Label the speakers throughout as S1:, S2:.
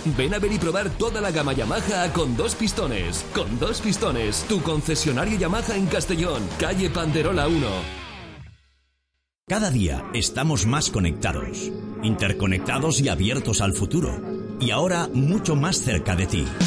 S1: Ven a ver y probar toda la gama Yamaha con 2 pistones. Con 2 pistones, tu concesionario Yamaha en Castellón, calle Panderola 1.
S2: Cada día estamos más conectados, interconectados y abiertos al futuro. Y ahora mucho más cerca de ti.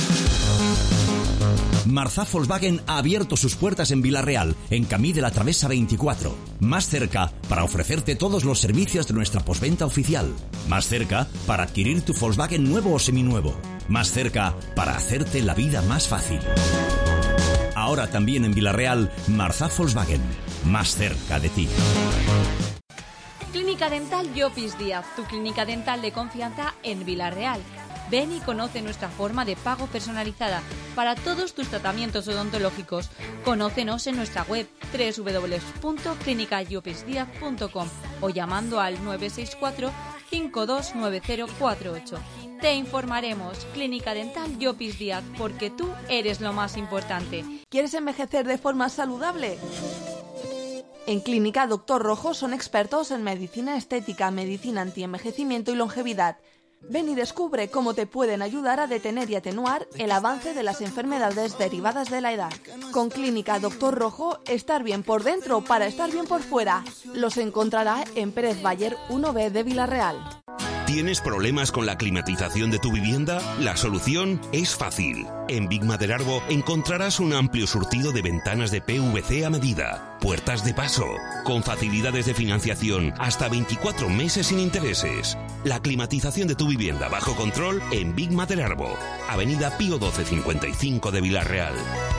S2: Marzá Volkswagen ha abierto sus puertas en Vila-real, en Camí de la Travesa 24. Más cerca para ofrecerte todos los servicios de nuestra postventa oficial. Más cerca para adquirir tu Volkswagen nuevo o seminuevo. Más cerca para hacerte la vida más fácil. Ahora también en Vila-real, Marzá Volkswagen. Más cerca de ti.
S3: Clínica Dental Llopis Díaz, tu clínica dental de confianza en Vila-real. Ven y conoce nuestra forma de pago personalizada para todos tus tratamientos odontológicos. Conócenos en nuestra web www.clinicallopisdiaz.com o llamando al 964 529048. Te informaremos. Clínica Dental Llopis Díaz, porque tú eres lo más importante.
S4: ¿Quieres envejecer de forma saludable? En Clínica Doctor Rojo son expertos en medicina estética, medicina antienvejecimiento y longevidad. Ven y descubre cómo te pueden ayudar a detener y atenuar el avance de las enfermedades derivadas de la edad. Con Clínica Doctor Rojo, estar bien por dentro para estar bien por fuera. Los encontrará en Pérez Bayer 1B de Vila-real.
S5: ¿Tienes problemas con la climatización de tu vivienda? La solución es fácil. En Big Maderarbo encontrarás un amplio surtido de ventanas de PVC a medida, puertas de paso, con facilidades de financiación hasta 24 meses sin intereses. La climatización de tu vivienda bajo control en Big Maderarbo, Avenida Pío XII 55 de Vila-real.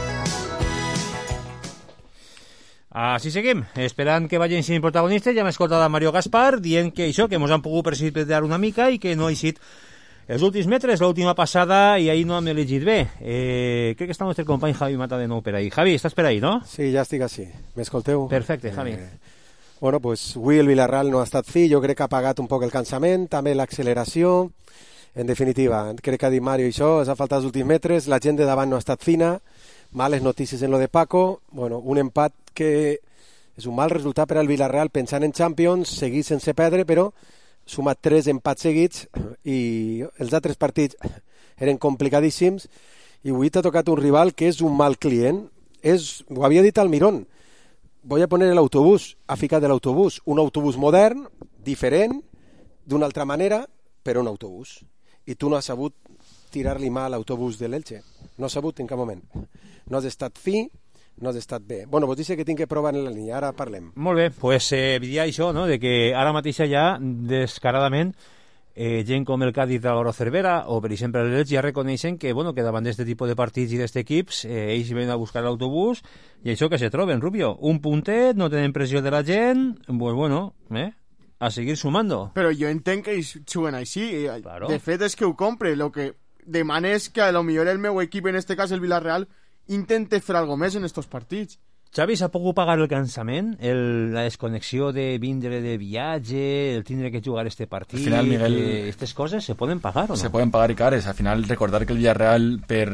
S6: Així seguim, esperant que vagin sent protagonistes. Ja hem escoltat a Mario Gaspar dient que això, que mos han pogut precipitar una mica i que no ha eixit els últims metres, l'última passada, i ahir no hem elegit bé. Crec que està el nostre company Javi Mata de nou per ahí. Javi, estàs per ahí, no?
S7: Sí, ja estic així. M'escolteu?
S6: Perfecte, Javi.
S7: Bueno, pues avui el Vila-real no ha estat fi, jo crec que ha pagat un poc el cansament, també l'acceleració. En definitiva, crec que ha dit Mario això, ha faltat els últims metres, la gent de davant no ha estat fina. Males notícies en lo de Paco, bueno, un empat que és un mal resultat per al Vila-real pensant en Champions, seguir sense perdre, però sumat 3 empats seguits i els altres partits eren complicadíssims i avui t'ha tocat un rival que és un mal client, ho havia dit Almirón, voy a poner el autobús, ha ficat de l'autobús, un autobús modern, diferent, d'una altra manera, però un autobús. I tu no has sabut tirar-li mà a l'autobús de l'Elche, no has sabut en cap moment. No has estat fi, no has estat bé. Bueno, vos dice que tinc que provar en la línia, ara parlem.
S6: Molt bé, pues diria això, no?, de que ara mateix ja descaradament gent com el Cádiz d'Álvaro Cervera o, per exemple, l'Elche ja reconeixen que, bueno, que davant d'aquest tipus de partits i d'aquests equips ells ven a buscar l'autobús i això que se troben, Rubio. Un puntet, no tenen pressió de la gent, pues bueno, a seguir sumando.
S8: Però jo entenc que ells juguen així.
S6: Claro.
S8: De fet és que ho compre. Lo que demana és que a lo millor el meu equip, en este cas el Vila-real, intente fer algo més en estos partits.
S6: Xavi, s'ha pogut pagar el cansament, la desconnexió de vindre de viatge, el tindre que jugar este partit? Al final, Miguel, estas cosas se poden pagar o no?
S9: Se poden pagar i cares. Al final, recordar que el Villarreal per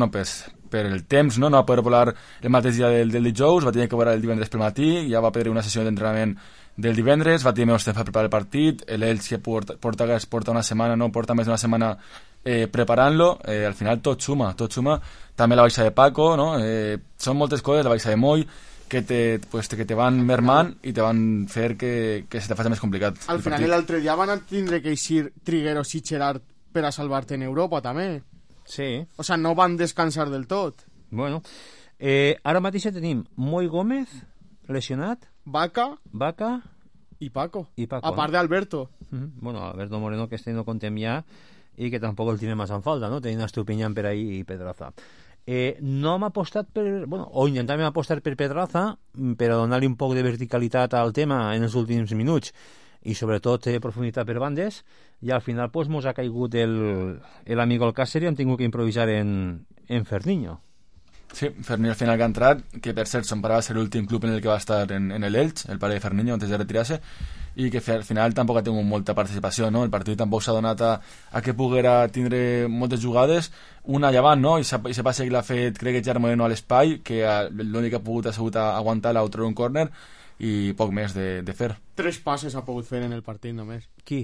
S9: el temps no va poder volar el mateix dia del dijous, va tenir que volar el divendres pel matí, ja va perdre una sessió d'entrenament del divendres, va tenir menys temps per preparar el partit, l'Elche porta una setmana, no porta més d'una setmana preparant-lo, al final tot suma, també la baixa de Paco, no? Són moltes coses, la baixa de Moy, que te van mermant i te van fer que se te faci més complicat.
S8: Al final l'altre dia van tindre que eixir Trigueros i Gerard per a salvar-te en Europa també.
S6: Sí.
S8: O sea, no van descansar del tot.
S6: Bueno, ara mateix tenim Moy Gómez lesionat,
S8: Vaca i Paco. A part d'Alberto.
S6: Bueno, Alberto Moreno, que este no contem ja i que tampoc el tiene más en falta, no? Tenint Estupiñán per ahí i Pedraza. No hem apostat o intentàvem apostar per Pedraza per a donar-li un poc de verticalitat al tema en els últims minuts i sobretot profunditat per bandes, i al final pues mos ha caigut l'amigo Alcácer i hem tingut que improvisar en Ferniño.
S9: Sí, Ferniño al final que ha entrat, que per cert son pare va ser l'últim club en el que va estar en el Elche, el pare de Ferniño antes de retirarse, i que al final tampoc ha tingut molta participació, no? El partit tampoc s'ha donat a que poguera tindre moltes jugades, una llevant, no? I se va seguir l'ha fet, crec que Gerard Moreno a l'espai, que l'únic que ha pogut ha sigut aguantar l'altre un córner i poc més de fer.
S8: 3 passes ha pogut fer en el partit només.
S6: Qui?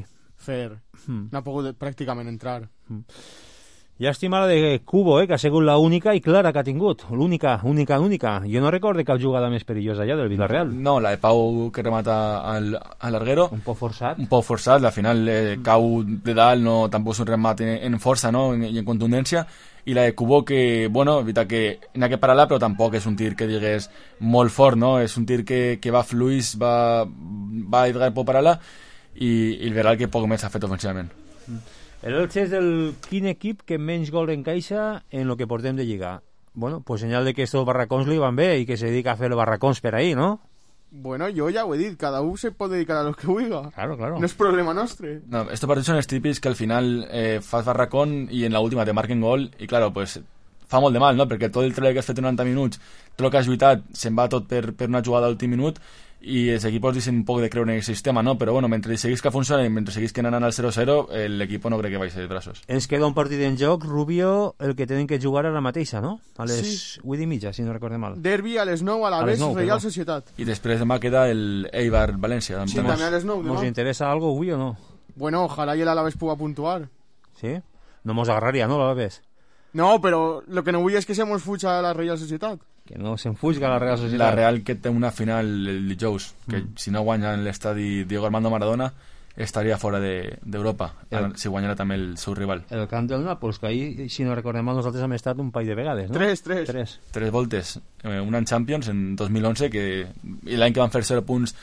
S8: fer. No ha pogut pràcticament entrar.
S6: Llàstima la de Cubo, que ha sigut l'única i clara que ha tingut. L'única. Jo no recordo cap jugada més perillosa ja del Villarreal.
S9: No, la de Pau que remata al larguero.
S6: Un poc forçat.
S9: Al final cau de dalt, no, tampoc és un remat en força, no? I en contundència. I la de Cubo que, bueno, evita que n'ha que parar-la, però tampoc és un tir que digués molt fort, no? És un tir que va fluix, va evitar por parar-la, i el Villarreal que poc més ha fet ofensivament.
S6: El Elche és el quin equip que menys gol encaixa en lo que portem de Lliga. Bueno, pues senyal de que estos barracons li van bé i que se dedica a fer els barracons per ahí, ¿no?
S8: Bueno, jo ja ho he dit, cada un se pot dedicar a lo que vulga.
S6: Claro.
S8: No és problema nostre.
S9: No, estos partits són els típics que al final fas barracón i en l'última te marquen gol i claro, pues fa molt de mal, no? Perquè tot el treball que has fet en 90 minuts, tot el que has lluitat, se'n va tot per una jugada a l'últim minut i els equipos deixen un poc de creure en el sistema, no? Però bueno, mentre seguís que funciona i mentre seguís que anant al 0-0, l'equip no crec que baixi de braços.
S6: Ens queda un partit en joc, Rubio, el que tenen que jugar ara mateixa, no? A les 8:30, si no recordem mal.
S8: Derbi a les 9 a la vez, Reial Societat.
S9: I després demà queda el Eibar-València.
S8: Sí, també a les 9 demà.
S6: ¿Nos interesa algo, avui o no?
S8: Bueno, ojalá y el Alavés puga puntuar.
S6: Sí? No mos agarraria, no, l'Alavés?
S8: No, però lo que no vull és que se mos fuja a la Reial Societat.
S6: Que no se'n fuga la Real Societat.
S9: La Real que té una final el dijous, que si no guanya en l'estadi Diego Armando Maradona estaria fora d'Europa, si guanyara també el seu rival.
S6: El camp del Nàpols, que ahir, si no recordem mal, nosaltres hem estat un parell de vegades, no?
S8: Tres
S9: voltes. Una en Champions en 2011, i l'any que van fer 0 punts,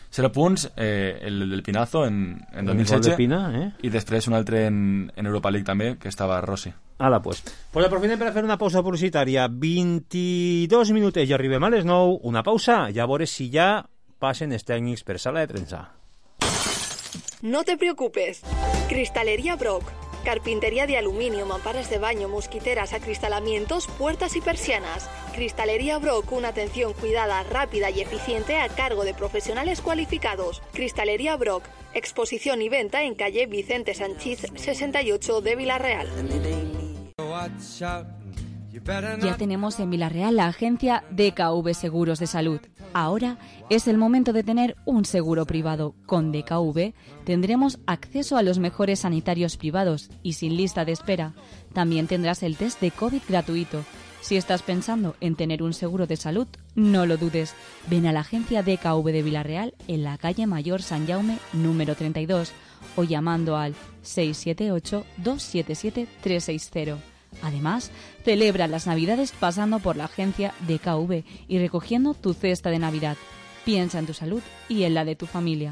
S9: el del Pinazo en 2016,
S6: de Pina,
S9: i després un altre en Europa League també, que estava Rossi.
S6: Ala, pues aprofitem per a fer una pausa publicitària. 22 minutets i arribem a les 9. Una pausa, ja veure si ja passen els tècnics per sala de premsa.
S10: No te preocupes. Cristalería Brock. Carpintería de aluminio, mamparas de baño, mosquiteras, acristalamientos, puertas y persianas. Cristalería Brock, una atención cuidada, rápida y eficiente a cargo de profesionales cualificados. Cristalería Brock, exposición y venta en calle Vicente Sanchís 68 de Villarreal.
S3: Ya tenemos en Villarreal la agencia DKV Seguros de Salud. Ahora es el momento de tener un seguro privado. Con DKV tendremos acceso a los mejores sanitarios privados y sin lista de espera. También tendrás el test de COVID gratuito. Si estás pensando en tener un seguro de salud, no lo dudes. Ven a la agencia DKV de Villarreal en la calle Mayor San Jaume número 32 o llamando al 678-277-360. Además, celebra las Navidades pasando por la agencia DKV y recogiendo tu cesta de Navidad. Piensa en tu salud y en la de tu familia.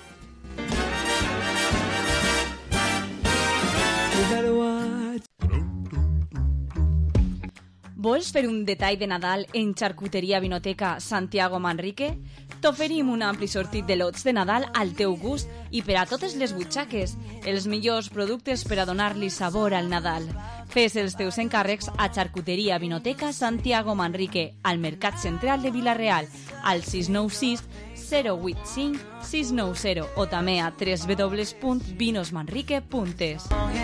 S3: Vols fer un detall de Nadal en Xarcuteria Vinoteca Santiago Manrique? T'oferim un ampli sortit de lots de Nadal al teu gust i per a totes les butxaques, els millors productes per a donar-li sabor al Nadal. Fes els teus encàrrecs a Xarcuteria Vinoteca Santiago Manrique, al Mercat Central de Villarreal, al 696 085 690 o també a www.vinosmanrique.es.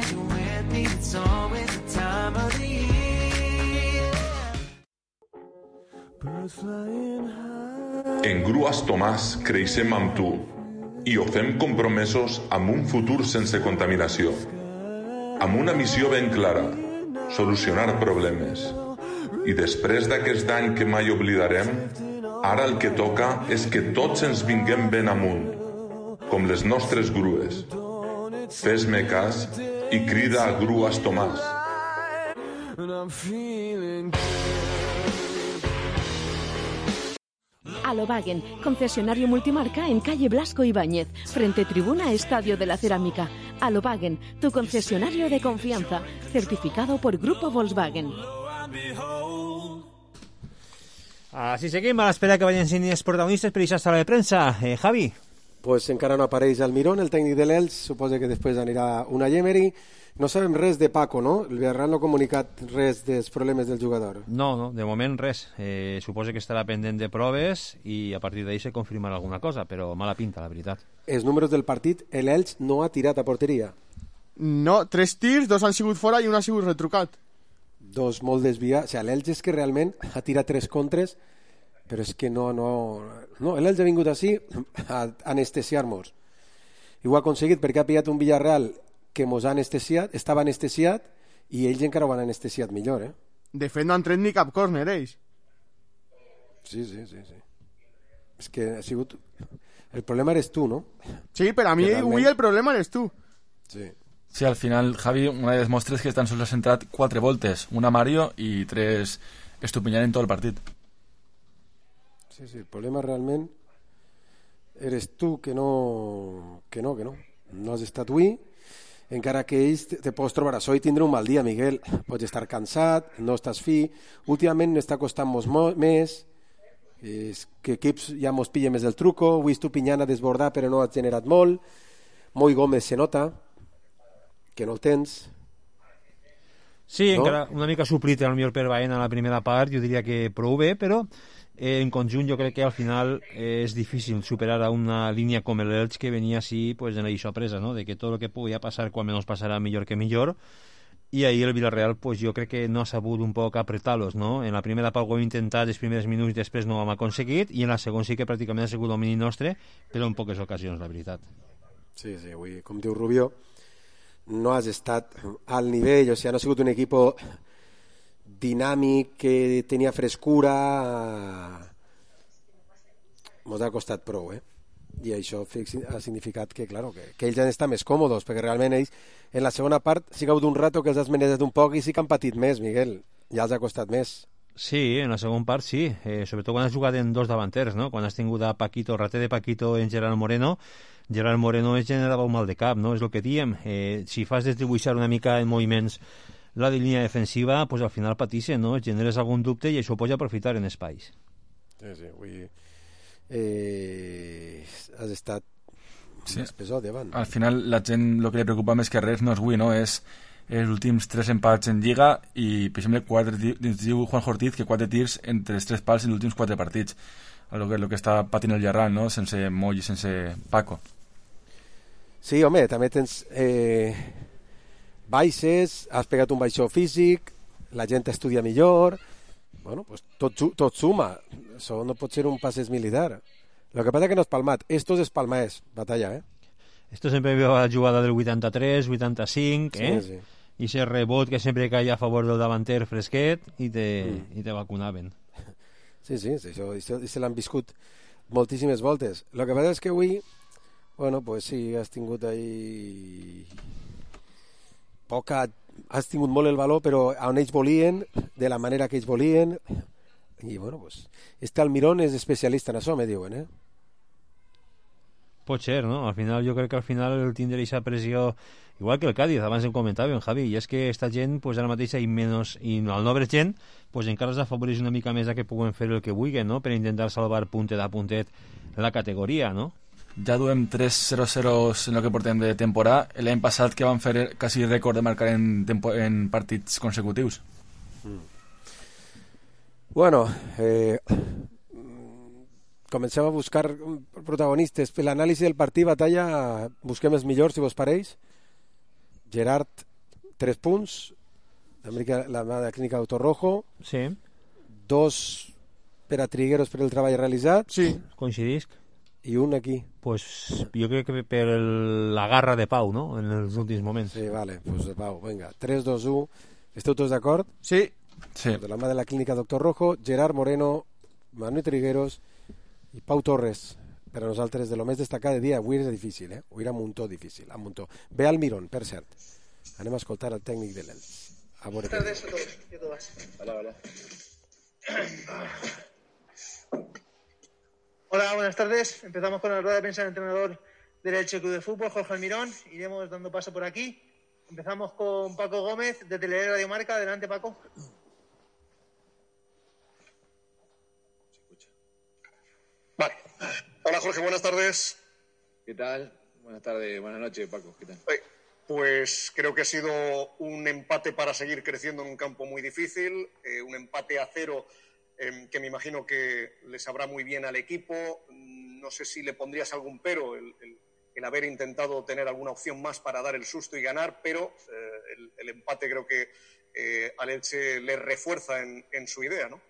S11: En Grues Tomàs creixem amb tu i ho fem compromesos amb un futur sense contaminació, amb una missió ben clara, solucionar problemes. I després d'aquest any que mai oblidarem, ara el que toca és que tots ens vinguem ben amunt, com les nostres grues. Fes-me cas i crida a Grues Tomàs.
S12: Alobagen, concesionario multimarca en calle Blasco Ibáñez, frente tribuna Estadio de la Cerámica. Alobagen, tu concesionario de confianza, certificado por Grupo Volkswagen.
S6: Així seguim a l'espera que vagin sent els protagonistes per aquesta sala de premsa. Javi?
S7: Pues encara no apareix Almirón, el tècnic de l'Elx, suposa que després anirà Unai Emery. No sabem res de Paco, no? El Villarreal no ha comunicat res dels problemes del jugador.
S6: No, de moment res. Suposa que estarà pendent de proves i a partir d'ahí se confirmarà alguna cosa, però mala pinta, la veritat.
S7: Els números del partit, l'Elx no ha tirat a porteria.
S8: No, 3 tirs, 2 han sigut fora i 1 ha sigut retrucat.
S7: 2 molt desviats. O sigui, l'Elx és que realment ha tirat 3 contres, però és que no l'Elx ha vingut així a anestesiar-nos. i ho ha aconseguit perquè ha pillat un Villarreal que mos ha anestesiat, estava anestesiat, i ells encara ho han anestesiat millor, eh?
S8: De fet, no han tret ni cap córner, ells.
S7: Sí. És que ha sigut... El problema eres tu, no?
S8: Sí, per a mi avui el problema eres tu.
S9: Sí, al final, Javi, una de les mostres que tan sols has entrat 4 voltes, una Mario i 3 Estupiñán en tot el partit.
S7: Sí, el problema realment eres tu que no has estat avui, encara que ells te pots trobar això i tindre un mal dia, Miguel. Pots estar cansat, no estàs fi, últimament està costant-nos més, és que equips ja mos pilla més el truco. Avui Estupiñán ha desbordat però no ha generat molt. Moi Gómez se nota que no el tens.
S6: Sí,
S7: no?
S6: Encara una mica suplit el millor per Baena a la primera part, jo diria que prou bé, però en conjunt jo crec que al final és difícil superar a una línia com l'Elx que venia així pues, en això presa, no? De que tot el que podia passar quan menys passarà millor que millor, i ahir el Villarreal pues, jo crec que no ha sabut un poc apretar-los, no? En la primera part ho hem intentat els primers minuts, després no ho hem aconseguit, i en la segona sí que pràcticament ha sigut domini nostre, però en poques ocasions, la veritat.
S7: Sí, avui, com diu Rubio, no has estat al nivell, o sigui, no ha sigut un equip dinàmic que tenia frescura, mos ha costat prou, i això ha significat que, claro, que ells han estat més còmodes, perquè realment ells en la segona part sí que ha hagut un rato que els has menedat un poc i sí que han patit més, Miguel, ja els ha costat més.
S6: Sí, en la segona part sí, sobretot quan has jugat en dos davanters, no? Quan has tingut a Paquito, rate de Paquito en Gerard Moreno es generava un mal de cap, no? És el que diem, si fas distribuir una mica en moviments la de línia defensiva, pues al final patixen, no? Generes algun dubte i això ho pots aprofitar en espais.
S7: Sí, avui has estat més pesat davant.
S9: Al final la gent el que li preocupa més que res no és avui, no? És els últims 3 empats en Lliga i, per exemple, diu Juan Ortiz que 4 tirs entre els 3 pals en els últims 4 partits. El que està patint el Villarreal, no? Sense Moll i sense Paco.
S7: Sí, home, també tens baixes, has pegat un baixó físic, la gent estudia millor, bueno, pues tot suma, això no pot ser un passes militar. Lo que passa que no és palmat, esto és palmaès, batalla,
S6: Esto sempre veu la jugada del 83, 85,
S7: Sí.
S6: I ese rebot que sempre caia a favor del davanter fresquet i te vacunaven.
S7: Sí, això se l'han viscut moltíssimes voltes. El que passa és que avui, bueno, pues sí, has tingut ahí has tingut molt el valor, però on ells volien, de la manera que ells volien, i bueno, pues Almirón és especialista en això, me diuen,
S6: Pot ser, no? Al final, jo crec que al final el tindre aquesta pressió, igual que el Cádiz, abans em comentàvem, Javi, i és que esta gent, pues ara mateix i al no haver gent, pues encara els afavoreix una mica més a que puguen fer el que vulguin, no? Per intentar salvar puntet a puntet la categoria, no?
S9: Ja duem 3-0-0 en el que portem de temporada. L'any passat que van fer quasi rècord de marcar en partits consecutius.
S7: Bueno, comencem a buscar protagonistes. Per l'anàlisi del partit, batalla, busquem els millors, si vos pareix. Gerard, 3 punts. La clínica Doctor Rojo.
S6: Sí.
S7: 2 per a Trigueros per el treball realitzat.
S6: Sí, coincidisc.
S7: I un aquí.
S6: Pues jo crec que per la garra de Pau, no?, en els últims moments.
S7: Sí, vale, pues de Pau, venga. 3-2-1. Esteu tots d'acord?
S8: Sí.
S7: De la mà de la clínica Doctor Rojo, Gerard Moreno, Manu Trigueros i Pau Torres. Per a nosaltres, de lo més destacat de dia, avui és difícil, Avui era un muntó difícil, un muntó. Ve Almirón, per cert. Anem a escoltar el tècnic de l'Elx.
S13: Buenas tardes a todos y a todas.
S14: Hola.
S13: Hola, buenas tardes. Empezamos con la rueda de prensa del entrenador del Elche Club de Fútbol, Jorge Almirón. Iremos dando paso por aquí. Empezamos con Paco Gómez, de Teleradio Radio Marca. Adelante, Paco.
S14: Vale. Hola, Jorge, buenas tardes. ¿Qué tal? Buenas tardes, buenas noches, Paco. ¿Qué tal?
S15: Pues creo que ha sido un empate para seguir creciendo en un campo muy difícil, un empate a 0 que me imagino que le sabrá muy bien al equipo. No sé si le pondrías algún pero, el haber intentado tener alguna opción más para dar el susto y ganar, pero el empate creo que al Elche le refuerza en su idea, ¿no?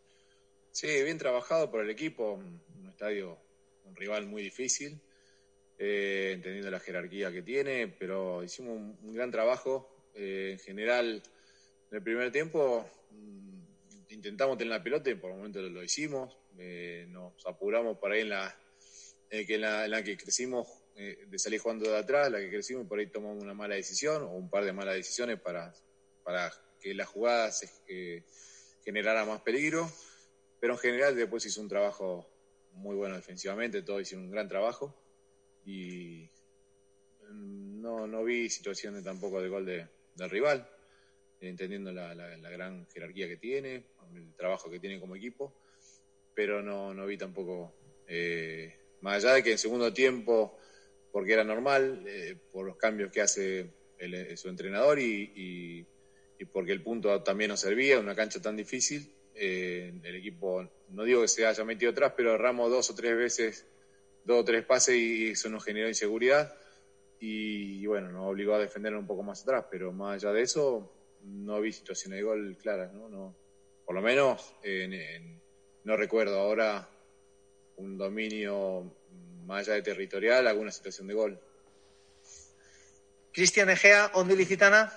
S14: Sí, bien trabajado por el equipo, un estadio, un rival muy difícil.
S16: entendiendo la jerarquía que tiene, pero hicimos un gran trabajo. En general, en el primer tiempo intentamos tener la pelota y por el momento lo hicimos. Nos apuramos por ahí en la que crecimos, de salir jugando de atrás, la que crecimos y por ahí tomamos una mala decisión o un par de malas decisiones para que la jugada generara más peligro. Pero en general después hizo un trabajo muy bueno defensivamente, todos hicieron un gran trabajo y no vi situaciones tampoco de gol del rival, entendiendo la gran jerarquía que tiene, el trabajo que tiene como equipo, pero no vi tampoco, más allá de que en segundo tiempo, porque era normal, por los cambios que hace su entrenador y porque el punto también nos servía en una cancha tan difícil, el equipo, no digo que se haya metido atrás, pero erramos 2 o 3 pases y eso nos generó inseguridad y bueno, nos obligó a defendernos un poco más atrás, pero más allá de eso no vi situaciones de gol claras, ¿no? Por lo menos no recuerdo ahora un dominio más allá de territorial, alguna situación de gol.
S13: Cristian Egea, Onda Ilicitana.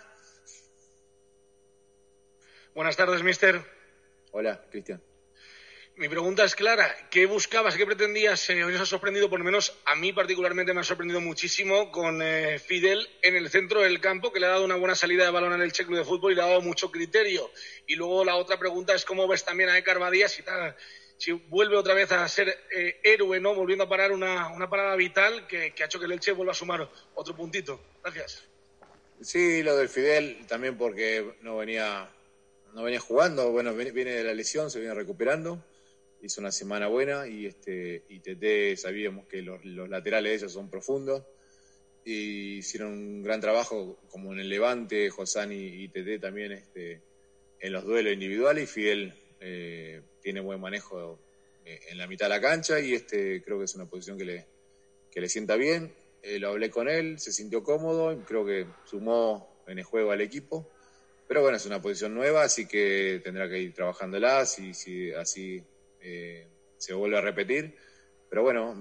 S17: Buenas tardes, mister.
S16: Hola, Cristian.
S17: Mi pregunta es clara. ¿Qué buscabas, qué pretendías? Hoy nos ha sorprendido, por lo menos a mí particularmente me ha sorprendido muchísimo con Fidel en el centro del campo, que le ha dado una buena salida de balón al Elche Club de Fútbol y le ha dado mucho criterio. Y luego la otra pregunta es cómo ves también a Écar Badías si vuelve otra vez a ser héroe, ¿no? Volviendo a parar una parada vital que ha hecho que el Elche vuelva a sumar otro puntito. Gracias.
S16: Sí, lo del Fidel también porque no venía jugando, bueno, viene de la lesión, se viene recuperando, hizo una semana buena y Tete sabíamos que los laterales de ellos son profundos y hicieron un gran trabajo como en el Levante, Josán y Tete también en los duelos individuales y Fidel tiene buen manejo en la mitad de la cancha y creo que es una posición que le sienta bien. Lo hablé con él, se sintió cómodo, creo que sumó en el juego al equipo. Pero bueno, es una posición nueva, así que tendrá que ir trabajándola, si así se vuelve a repetir. Pero bueno,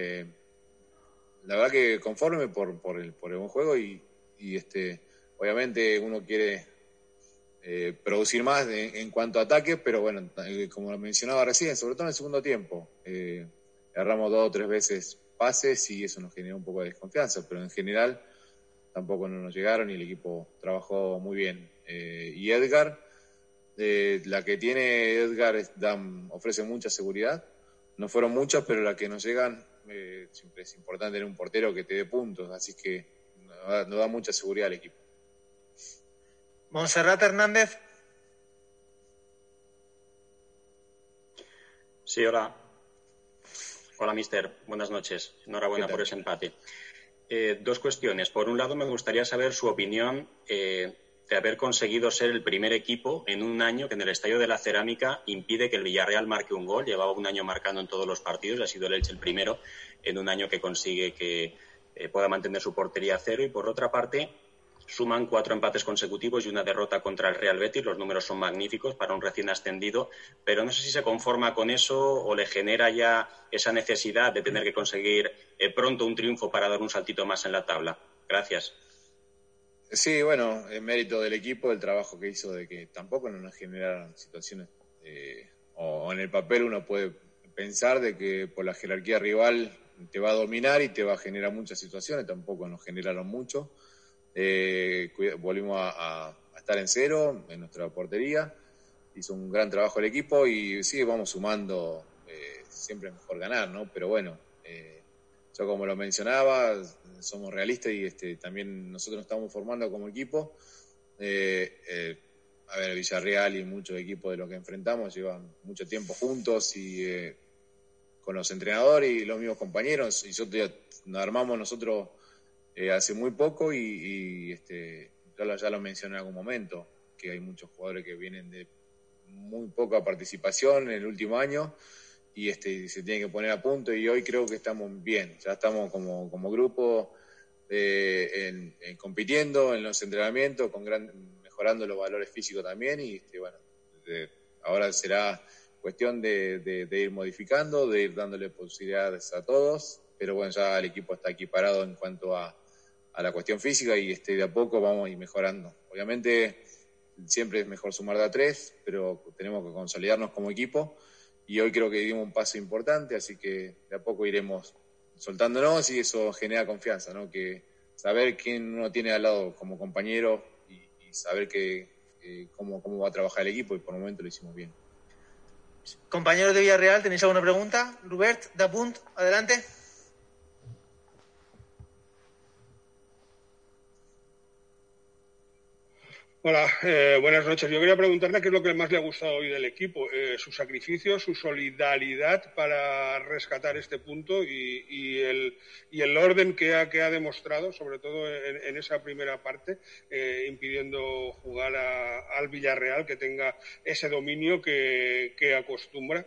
S16: la verdad que conforme por el buen juego y obviamente uno quiere producir más en cuanto a ataque, pero bueno, como lo mencionaba recién, sobre todo en el segundo tiempo, erramos 2 o 3 veces pases y eso nos generó un poco de desconfianza, pero en general tampoco no nos llegaron y el equipo trabajó muy bien. Y Edgar, la que tiene Edgar ofrece mucha seguridad, no fueron muchas, pero las que nos llegan, siempre es importante tener un portero que te dé puntos, así que nos da mucha seguridad al equipo.
S13: Montserrat Hernández.
S18: Sí, hola. Hola, mister. Buenas noches. Enhorabuena por ese empate. 2 cuestiones. Por un lado, me gustaría saber su opinión de haber conseguido ser el primer equipo en un año que en el Estadio de la Cerámica impide que el Villarreal marque un gol. Llevaba un año marcando en todos los partidos y ha sido el Elche el primero en un año que consigue que pueda mantener su portería a 0. Y por otra parte, suman 4 empates consecutivos y una derrota contra el Real Betis. Los números son magníficos para un recién ascendido, pero no sé si se conforma con eso o le genera ya esa necesidad de tener que conseguir pronto un triunfo para dar un saltito más en la tabla. Gracias.
S16: Sí, bueno, en mérito del equipo, el trabajo que hizo de que tampoco no nos generaron situaciones, o en el papel uno puede pensar de que por la jerarquía rival te va a dominar y te va a generar muchas situaciones, tampoco nos generaron mucho. Volvimos a estar en 0 en nuestra portería, hizo un gran trabajo el equipo y sí, vamos sumando, siempre es mejor ganar, ¿no? Pero bueno, yo como lo mencionaba, somos realistas y también nosotros nos estamos formando como equipo. A ver, Villarreal y muchos equipos de los que enfrentamos llevan mucho tiempo juntos y con los entrenadores y los mismos compañeros, y nos armamos nosotros hace muy poco y ya lo mencioné en algún momento, que hay muchos jugadores que vienen de muy poca participación en el último año y se tienen que poner a punto y hoy creo que estamos bien, ya estamos como grupo compitiendo en los entrenamientos, mejorando los valores físicos también y ahora será cuestión de ir modificando, de ir dándole posibilidades a todos pero bueno, ya el equipo está equiparado en cuanto a la cuestión física y de a poco vamos a ir mejorando. Obviamente siempre es mejor sumar de a 3, pero tenemos que consolidarnos como equipo y hoy creo que dimos un paso importante, así que de a poco iremos soltándonos y eso genera confianza, ¿no? Que saber quién uno tiene al lado como compañero y saber cómo va a trabajar el equipo, y por el momento lo hicimos bien.
S13: Compañeros de Villarreal, ¿tenéis alguna pregunta? Robert, Dapunt, adelante.
S17: Hola, buenas noches. Yo quería preguntarle qué es lo que más le ha gustado hoy del equipo, su sacrificio, su solidaridad para rescatar este punto y el orden que ha demostrado, sobre todo en esa primera parte, impidiendo jugar al Villarreal, que tenga ese dominio que acostumbra.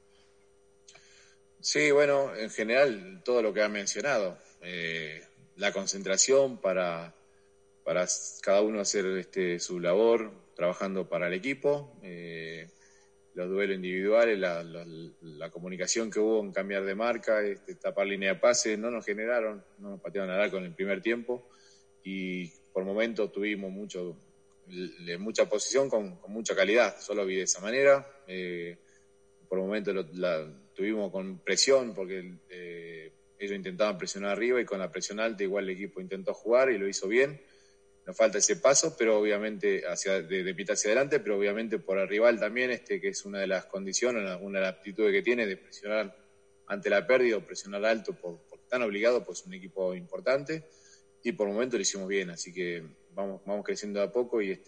S16: Sí, bueno, en general todo lo que ha mencionado, la concentración para cada uno hacer su labor, trabajando para el equipo, los duelos individuales, la comunicación que hubo en cambiar de marca, tapar línea de pase, no nos patearon al arco en el primer tiempo y por momentos tuvimos mucha posición con mucha calidad, solo vi de esa manera, por momentos tuvimos con presión porque ellos intentaban presionar arriba y con la presión alta igual el equipo intentó jugar y lo hizo bien. Nos falta ese paso, pero obviamente de pita hacia adelante, pero obviamente por el rival también, que es una de las condiciones, una de las aptitudes que tiene de presionar ante la pérdida o presionar alto porque están obligados, pues es un equipo importante y por el momento lo hicimos bien, así que vamos creciendo de a poco y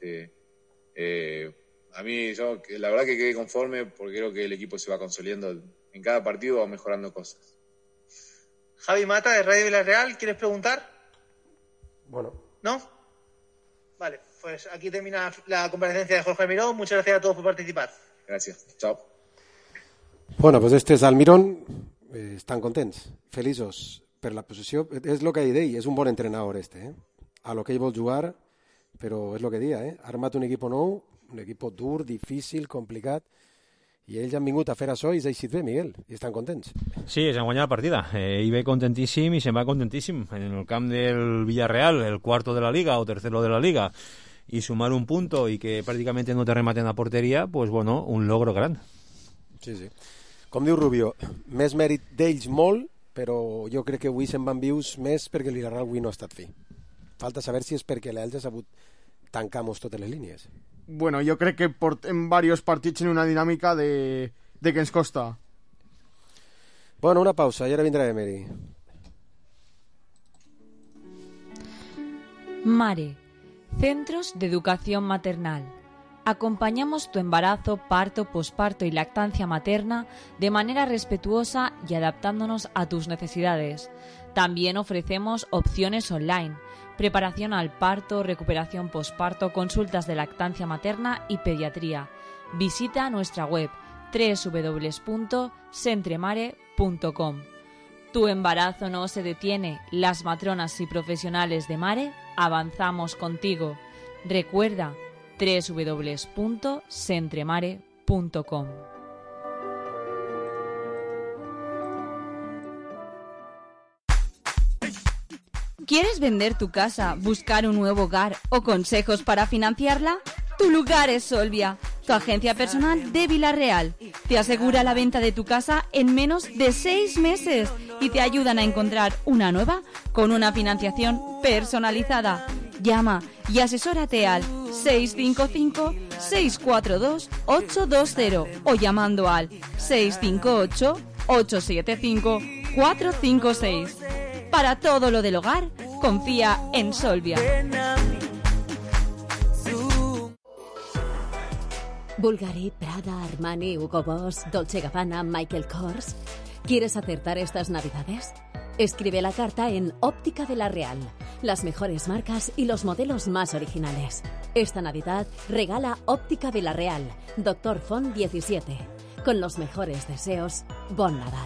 S16: a mí la verdad que quedé conforme porque creo que el equipo se va consolidando en cada partido, va mejorando cosas.
S13: Javi Mata de Radio Villarreal, ¿quieres preguntar?
S7: Bueno.
S13: ¿No? Vale, pues aquí termina la comparecencia de Jorge Almirón. Muchas gracias a todos por participar.
S16: Gràcies. Chao.
S7: Bueno, pues este és Almirón. Estan contents, feliços per la posició. És el que deia, és un bon entrenador a lo que ell vol jugar, però és el que deia, ha armat un equip nou, un equip dur, difícil, complicat, i ells han vingut a fer això i s'ha eixit bé, Miguel, i estan contents.
S6: Sí, s'han guanyat la partida. Ell ve contentíssim i se'n va contentíssim. En el camp del Villarreal, el cuarto de la Liga o tercero de la Liga, y sumar un punto y que prácticamente no te rematen a porteria, pues bueno, un logro gran.
S7: Sí, sí. Com diu Rubio, més mèrit d'ells molt, però jo crec que avui se'n van vius més perquè el Villarreal avui no ha estat fi. Falta saber si és perquè l'Elx ha sabut tancar totes les línies.
S8: Bueno, yo creo que en varios partidos en una dinámica de que ens costa.
S7: Bueno, una pausa y ahora vendrá Emery.
S3: Mare, Centros de Educación Maternal. Acompañamos tu embarazo, parto, posparto y lactancia materna de manera respetuosa y adaptándonos a tus necesidades. También ofrecemos opciones online, preparación al parto, recuperación posparto, consultas de lactancia materna y pediatría. Visita nuestra web www.centremare.com. Tu embarazo no se detiene. Las matronas y profesionales de Mare avanzamos contigo. Recuerda www.centremare.com. ¿Quieres vender tu casa, buscar un nuevo hogar o consejos para financiarla? Tu lugar es Solvia, tu agencia personal de Villarreal. Te asegura la venta de tu casa en menos de 6 meses y te ayudan a encontrar una nueva con una financiación personalizada. Llama y asesórate al 655-642-820 o llamando al 658-875-456. Para todo lo del hogar, confía en Solvia.
S19: Bulgari, Prada, Armani, Hugo Boss, Dolce & Gabbana, Michael Kors. ¿Quieres acertar estas navidades? Escribe la carta en Óptica de la Real. Las mejores marcas y los modelos más originales. Esta Navidad regala Óptica de la Real, Dr. Font 17. Con los mejores deseos, Bon Nadal.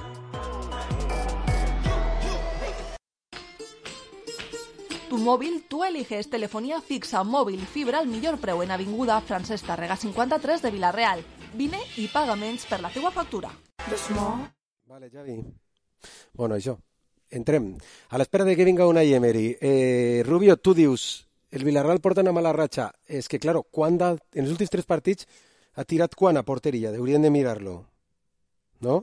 S4: Tu mòbil, tu eliges telefonía fixa, mòbil i fibra al millor preu en Avinguda Francesc Tàrrega 53 de Vila-real. Vine i paga menys per la teua factura.
S7: Vale, Javi. Bueno, això. Entrem. A l'espera de que vinga Unai Emery. Rubio, tu dius, el Villarreal porta una mala ratxa. És que, claro, en els últims 3 partits ha tirat quan a porteria? Haurien de mirar-lo. No?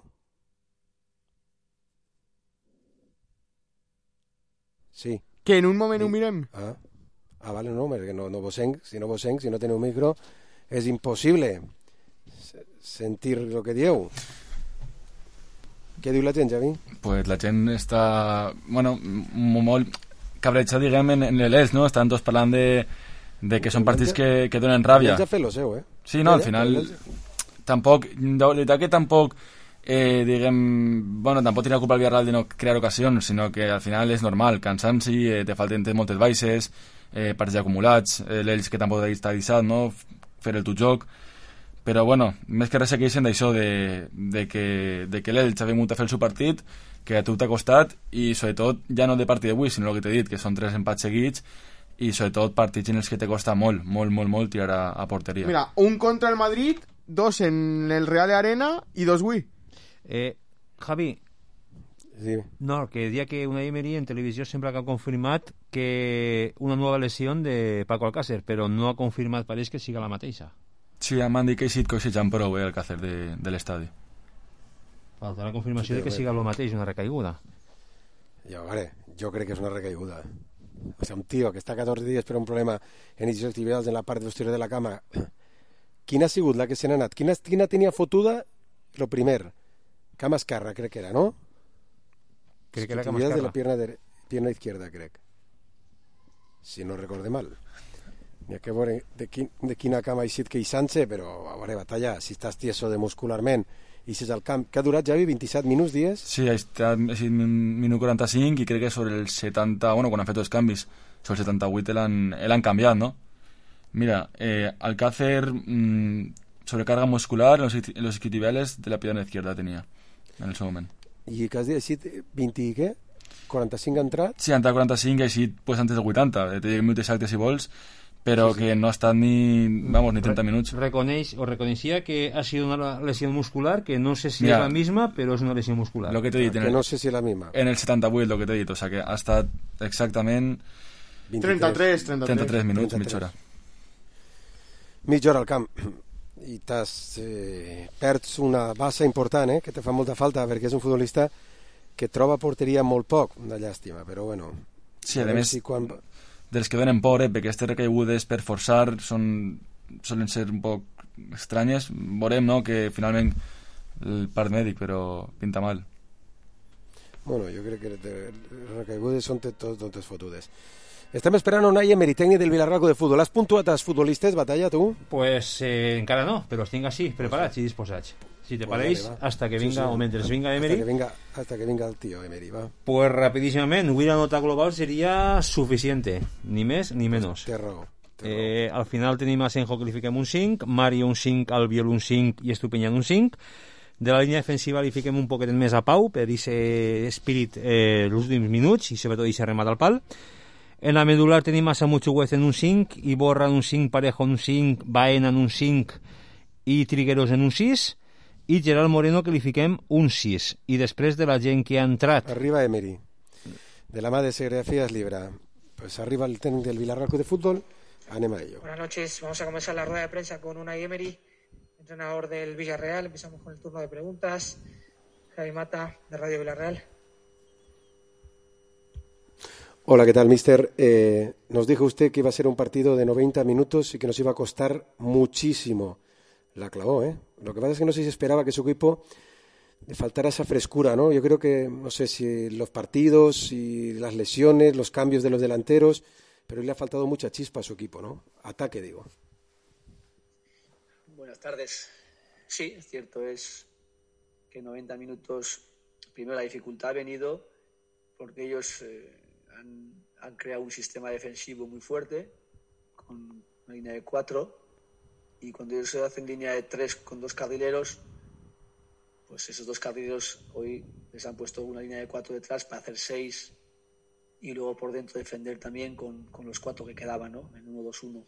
S7: Sí.
S8: Que en un moment ho mirem?
S7: Vale, no, perquè no vosenc, si no teniu micro, és impossible sentir el que dieu. Què diu la gent, Javi?
S9: Pues la gent està, bueno, molt cabreja, diguem, en l'ELS, no? Estan tots parlant de que són partits que donen ràbia.
S7: Ja ha fet lo seu, eh?
S9: Sí, no, al final tampoc, de veritat que tampoc diguem, bueno, tampoc tenia culpa al Villarreal de no crear ocasions, sinó que al final és normal, cansanci, te falten moltes baixes, partits acumulats, l'Ells que tampoc està deixat, no? Fer el tu joc, però bueno, més que res se queixen d'això, de que l'Ells ha vingut a fer el seu partit, que a tu t'ha costat, i sobretot ja no de partit d'avui, sinó el que t'he dit, que són 3 empats seguits, i sobretot partits en els que te costa molt tirar a porteria.
S8: Mira, un contra el Madrid, 2 en el Real Arena i 2 avui.
S6: Javi,
S7: sí.
S6: No, que decía que Unai Emery en televisión siempre ha confirmat que una nueva lesión de Paco Alcácer, però no ha confirmat, pareix que siga la mateixa.
S9: Sí, m'han dit que ha sigut coixejant prou, Alcácer, de l'estadi.
S6: Falta la confirmació de que siga el mateix, una recaiguda.
S7: Jo crec que és una recaiguda. O sigui, un tio que està 14 dies per un problema en isoctibials en la part posterior de la cama. Quina ha sigut la que se n'ha anat? Quina tenia fotuda? Lo primer, cama esquerra, crec que era, ¿no?
S6: Crec que era cama esquerra.
S7: De la pierna izquierda, crec. Si no recorde mal. N'hi ha que veure de quina cama ha eixit queixant-se, però a veure, batalla, si estàs tieso de muscularment i si és al camp, que ha durat, Javi, 27 minuts, dies?
S9: Sí, ha estat minut 45 i crec que sobre el 70, bueno, quan han fet els canvis, sobre el 78 l'han canviat, no? Mira, Alcácer... sobrecarga muscular en los isquiotibiales de la pierna izquierda tenía en el seu moment.
S7: I que has dit 20 i què? 45 ha entrat?
S9: Sí, ha entrat 45 i ha sigut pues, antes del 80, te dic minuts exactes si vols, però sí. Que no ha estat ni 30 minuts.
S6: Reconeixia que ha sido una lesión muscular, que no sé si es la misma, pero es una lesión muscular.
S9: Lo que t'he dit,
S7: que no sé si és la misma.
S9: En el 78, lo que t'he dit, o sea que ha estat exactament 33 minuts, mitja hora.
S7: Mitja hora al camp. I perds una bassa important, que te fa molta falta, perquè és un futbolista que troba porteria molt poc, una llàstima, però bueno.
S9: Sí, a més, dels que donen por, perquè aquestes recaigudes per forçar solen ser un poc estranyes. Veurem, no?, que finalment el part mèdic, però pinta mal.
S7: Bueno, jo crec que les recaigudes són totes fotudes. Estem esperant Unai Emery, tècnic del Villarreal de futbol. Has puntuat els futbolistes, Batalla, tu?
S6: Pues encara no, però els tinc així, preparats i disposats. Si te pareix, hasta que vinga, o mentre vinga Emery...
S7: Hasta que vinga el tío Emery, va.
S6: Pues rapidísimament, avui la nota global seria suficiente, ni més ni menys.
S7: Té raó.
S6: Al final tenim a Senjo que li fiquem un 5, Mario un 5, Albiol un 5 i Estupiñán un 5. De la línia defensiva li fiquem un poquet més a Pau per aquest espírit els últims minuts i sobretot aquest remat al pal. En la medular tenim a Samu Chuguez en un 5, Iborra en un 5, Parejo en un 5, Baena en un 5 i Trigueros en un 6, i Gerard Moreno que li fiquem un 6. I després de la gent que ha entrat...
S7: Arriba Emery. De la mà de Segregafias Libra. Pues arriba el técnico del Villarreal de Fútbol. Anem a ello.
S20: Buenas noches. Vamos a comenzar la rueda de prensa con Unai Emery, entrenador del Villarreal. Empezamos con el turno de preguntas. Javi Mata, de Radio Villarreal.
S7: Hola, ¿qué tal, mister? Nos dijo usted que iba a ser un partido de 90 minutos y que nos iba a costar muchísimo. La clavó, ¿eh? Lo que pasa es que no sé si esperaba que su equipo le faltara esa frescura, ¿no? Yo creo que, no sé si los partidos y las lesiones, los cambios de los delanteros, pero le ha faltado mucha chispa a su equipo, ¿no? Ataque, digo.
S21: Buenas tardes. Sí, es cierto, es que en 90 minutos, primero la dificultad ha venido porque ellos... Han creado un sistema defensivo muy fuerte con una línea de 4 y cuando ellos se hacen línea de 3 con 2 carrileros, pues esos 2 carrileros hoy les han puesto una línea de 4 detrás para hacer 6 y luego por dentro defender también con los 4 que quedaban, ¿no? En 1-2-1.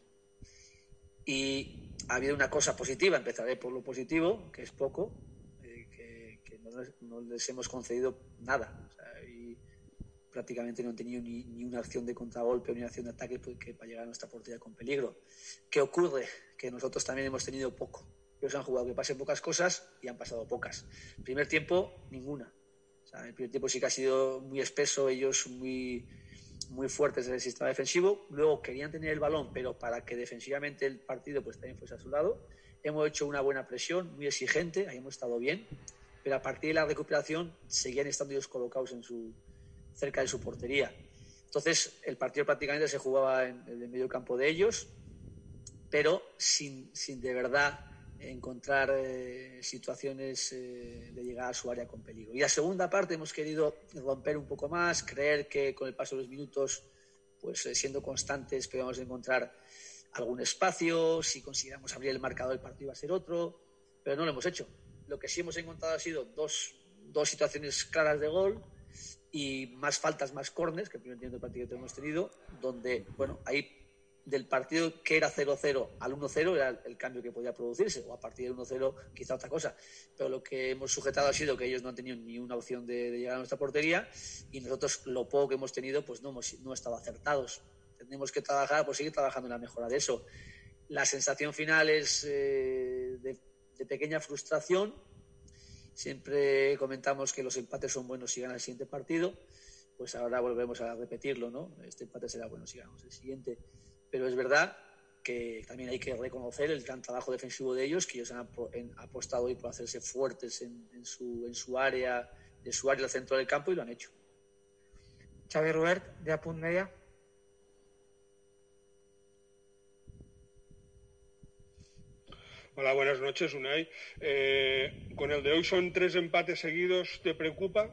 S21: Y ha habido una cosa positiva, empezaré por lo positivo, que es poco, que no les hemos concedido nada. O sea, y prácticamente no han tenido ni una acción de contragolpe o ni una acción de ataque para llegar a nuestra portería con peligro. ¿Qué ocurre? Que nosotros también hemos tenido poco. Ellos han jugado que pasen pocas cosas y han pasado pocas. El primer tiempo, ninguna. O sea, el primer tiempo sí que ha sido muy espeso, ellos muy fuertes en el sistema defensivo. Luego querían tener el balón, pero para que defensivamente el partido pues también fuese a su lado. Hemos hecho una buena presión, muy exigente, ahí hemos estado bien, pero a partir de la recuperación seguían estando ellos colocados cerca de su portería. Entonces el partido prácticamente se jugaba en el medio campo de ellos, pero sin de verdad encontrar situaciones de llegar a su área con peligro. Y la segunda parte hemos querido romper un poco más, creer que con el paso de los minutos, pues siendo constantes, podíamos encontrar algún espacio, si consiguiéramos abrir el marcador el partido iba a ser otro, pero no lo hemos hecho. Lo que sí hemos encontrado ha sido dos situaciones claras de gol y más faltas, más córners, que el primer tiempo de partido que hemos tenido, donde, bueno, ahí del partido que era 0-0 al 1-0 era el cambio que podía producirse, o a partir del 1-0 quizá otra cosa, pero lo que hemos sujetado ha sido que ellos no han tenido ni una opción de llegar a nuestra portería y nosotros lo poco que hemos tenido pues no hemos estado acertados. Tenemos que trabajar, pues seguir trabajando en la mejora de eso. La sensación final es de pequeña frustración. Siempre comentamos que los empates son buenos si ganan el siguiente partido, pues ahora volvemos a repetirlo, ¿no? Este empate será bueno si ganamos el siguiente. Pero es verdad que también hay que reconocer el gran trabajo defensivo de ellos, que ellos han apostado hoy por hacerse fuertes en su área, al centro del campo, y lo han hecho.
S20: Xavi Robert, de Apunt Media.
S1: Hola, buenas noches, Unai. Con el de hoy son 3 empates seguidos, ¿te preocupa?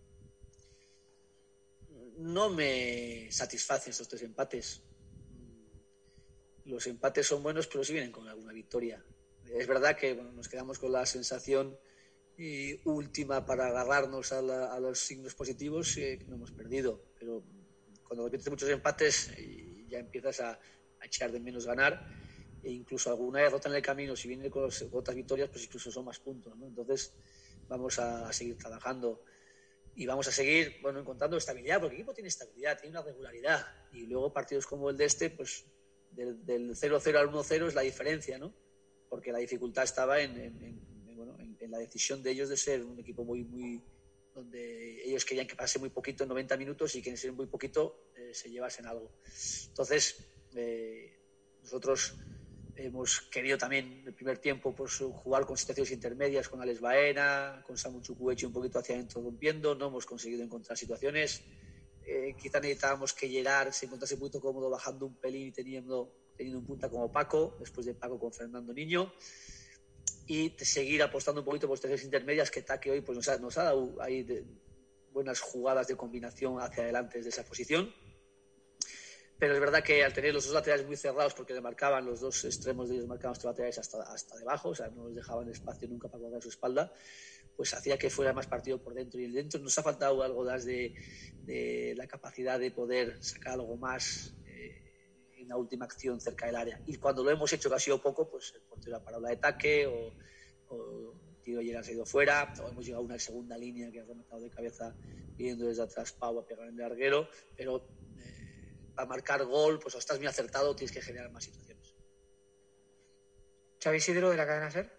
S21: No me satisfacen estos 3 empates. Los empates son buenos, pero sí vienen con alguna victoria. Es verdad que nos quedamos con la sensación última para agarrarnos a los signos positivos que no hemos perdido. Pero cuando repites muchos empates ya empiezas a echar de menos ganar. E incluso alguna derrota en el camino, si viene con otras victorias, pues incluso son más puntos, ¿no? Entonces vamos a seguir trabajando y vamos a seguir encontrando estabilidad, porque el equipo tiene estabilidad, tiene una regularidad, y luego partidos como el de este, pues del 0-0 al 1-0 es la diferencia, ¿no? Porque la dificultad estaba en la decisión de ellos de ser un equipo muy donde ellos querían que pase muy poquito en 90 minutos y que en ser muy poquito se llevasen algo. Entonces nosotros hemos querido también el primer tiempo pues jugar con situaciones intermedias con Alex Baena, con Samu Chukwueze un poquito hacia adentro rompiendo, no hemos conseguido encontrar situaciones. Quizá necesitábamos que Gerard se encontrase un poquito cómodo bajando un pelín y teniendo un punta como Paco, después de Paco con Fernando Niño, y seguir apostando un poquito por situaciones intermedias que Taque hoy pues nos ha dado ahí buenas jugadas de combinación hacia adelante desde esa posición. Pero es verdad que al tener los dos laterales muy cerrados, porque le marcaban los dos extremos de ellos, marcaban los laterales hasta debajo, o sea, no les dejaban espacio nunca para guardar su espalda, pues hacía que fuera más partido por dentro. Y el dentro nos ha faltado algo de la capacidad de poder sacar algo más en la última acción cerca del área. Y cuando lo hemos hecho, que ha sido poco, pues el portero ha parado la de ataque o tiro llega, se ha ido fuera, o hemos llegado a una segunda línea que ha rematado de cabeza pidiendo desde atrás Pau a pegar en el larguero, pero para marcar gol, pues o estás muy acertado o tienes que generar más situaciones.
S20: Xavi Isidro, de la cadena SER.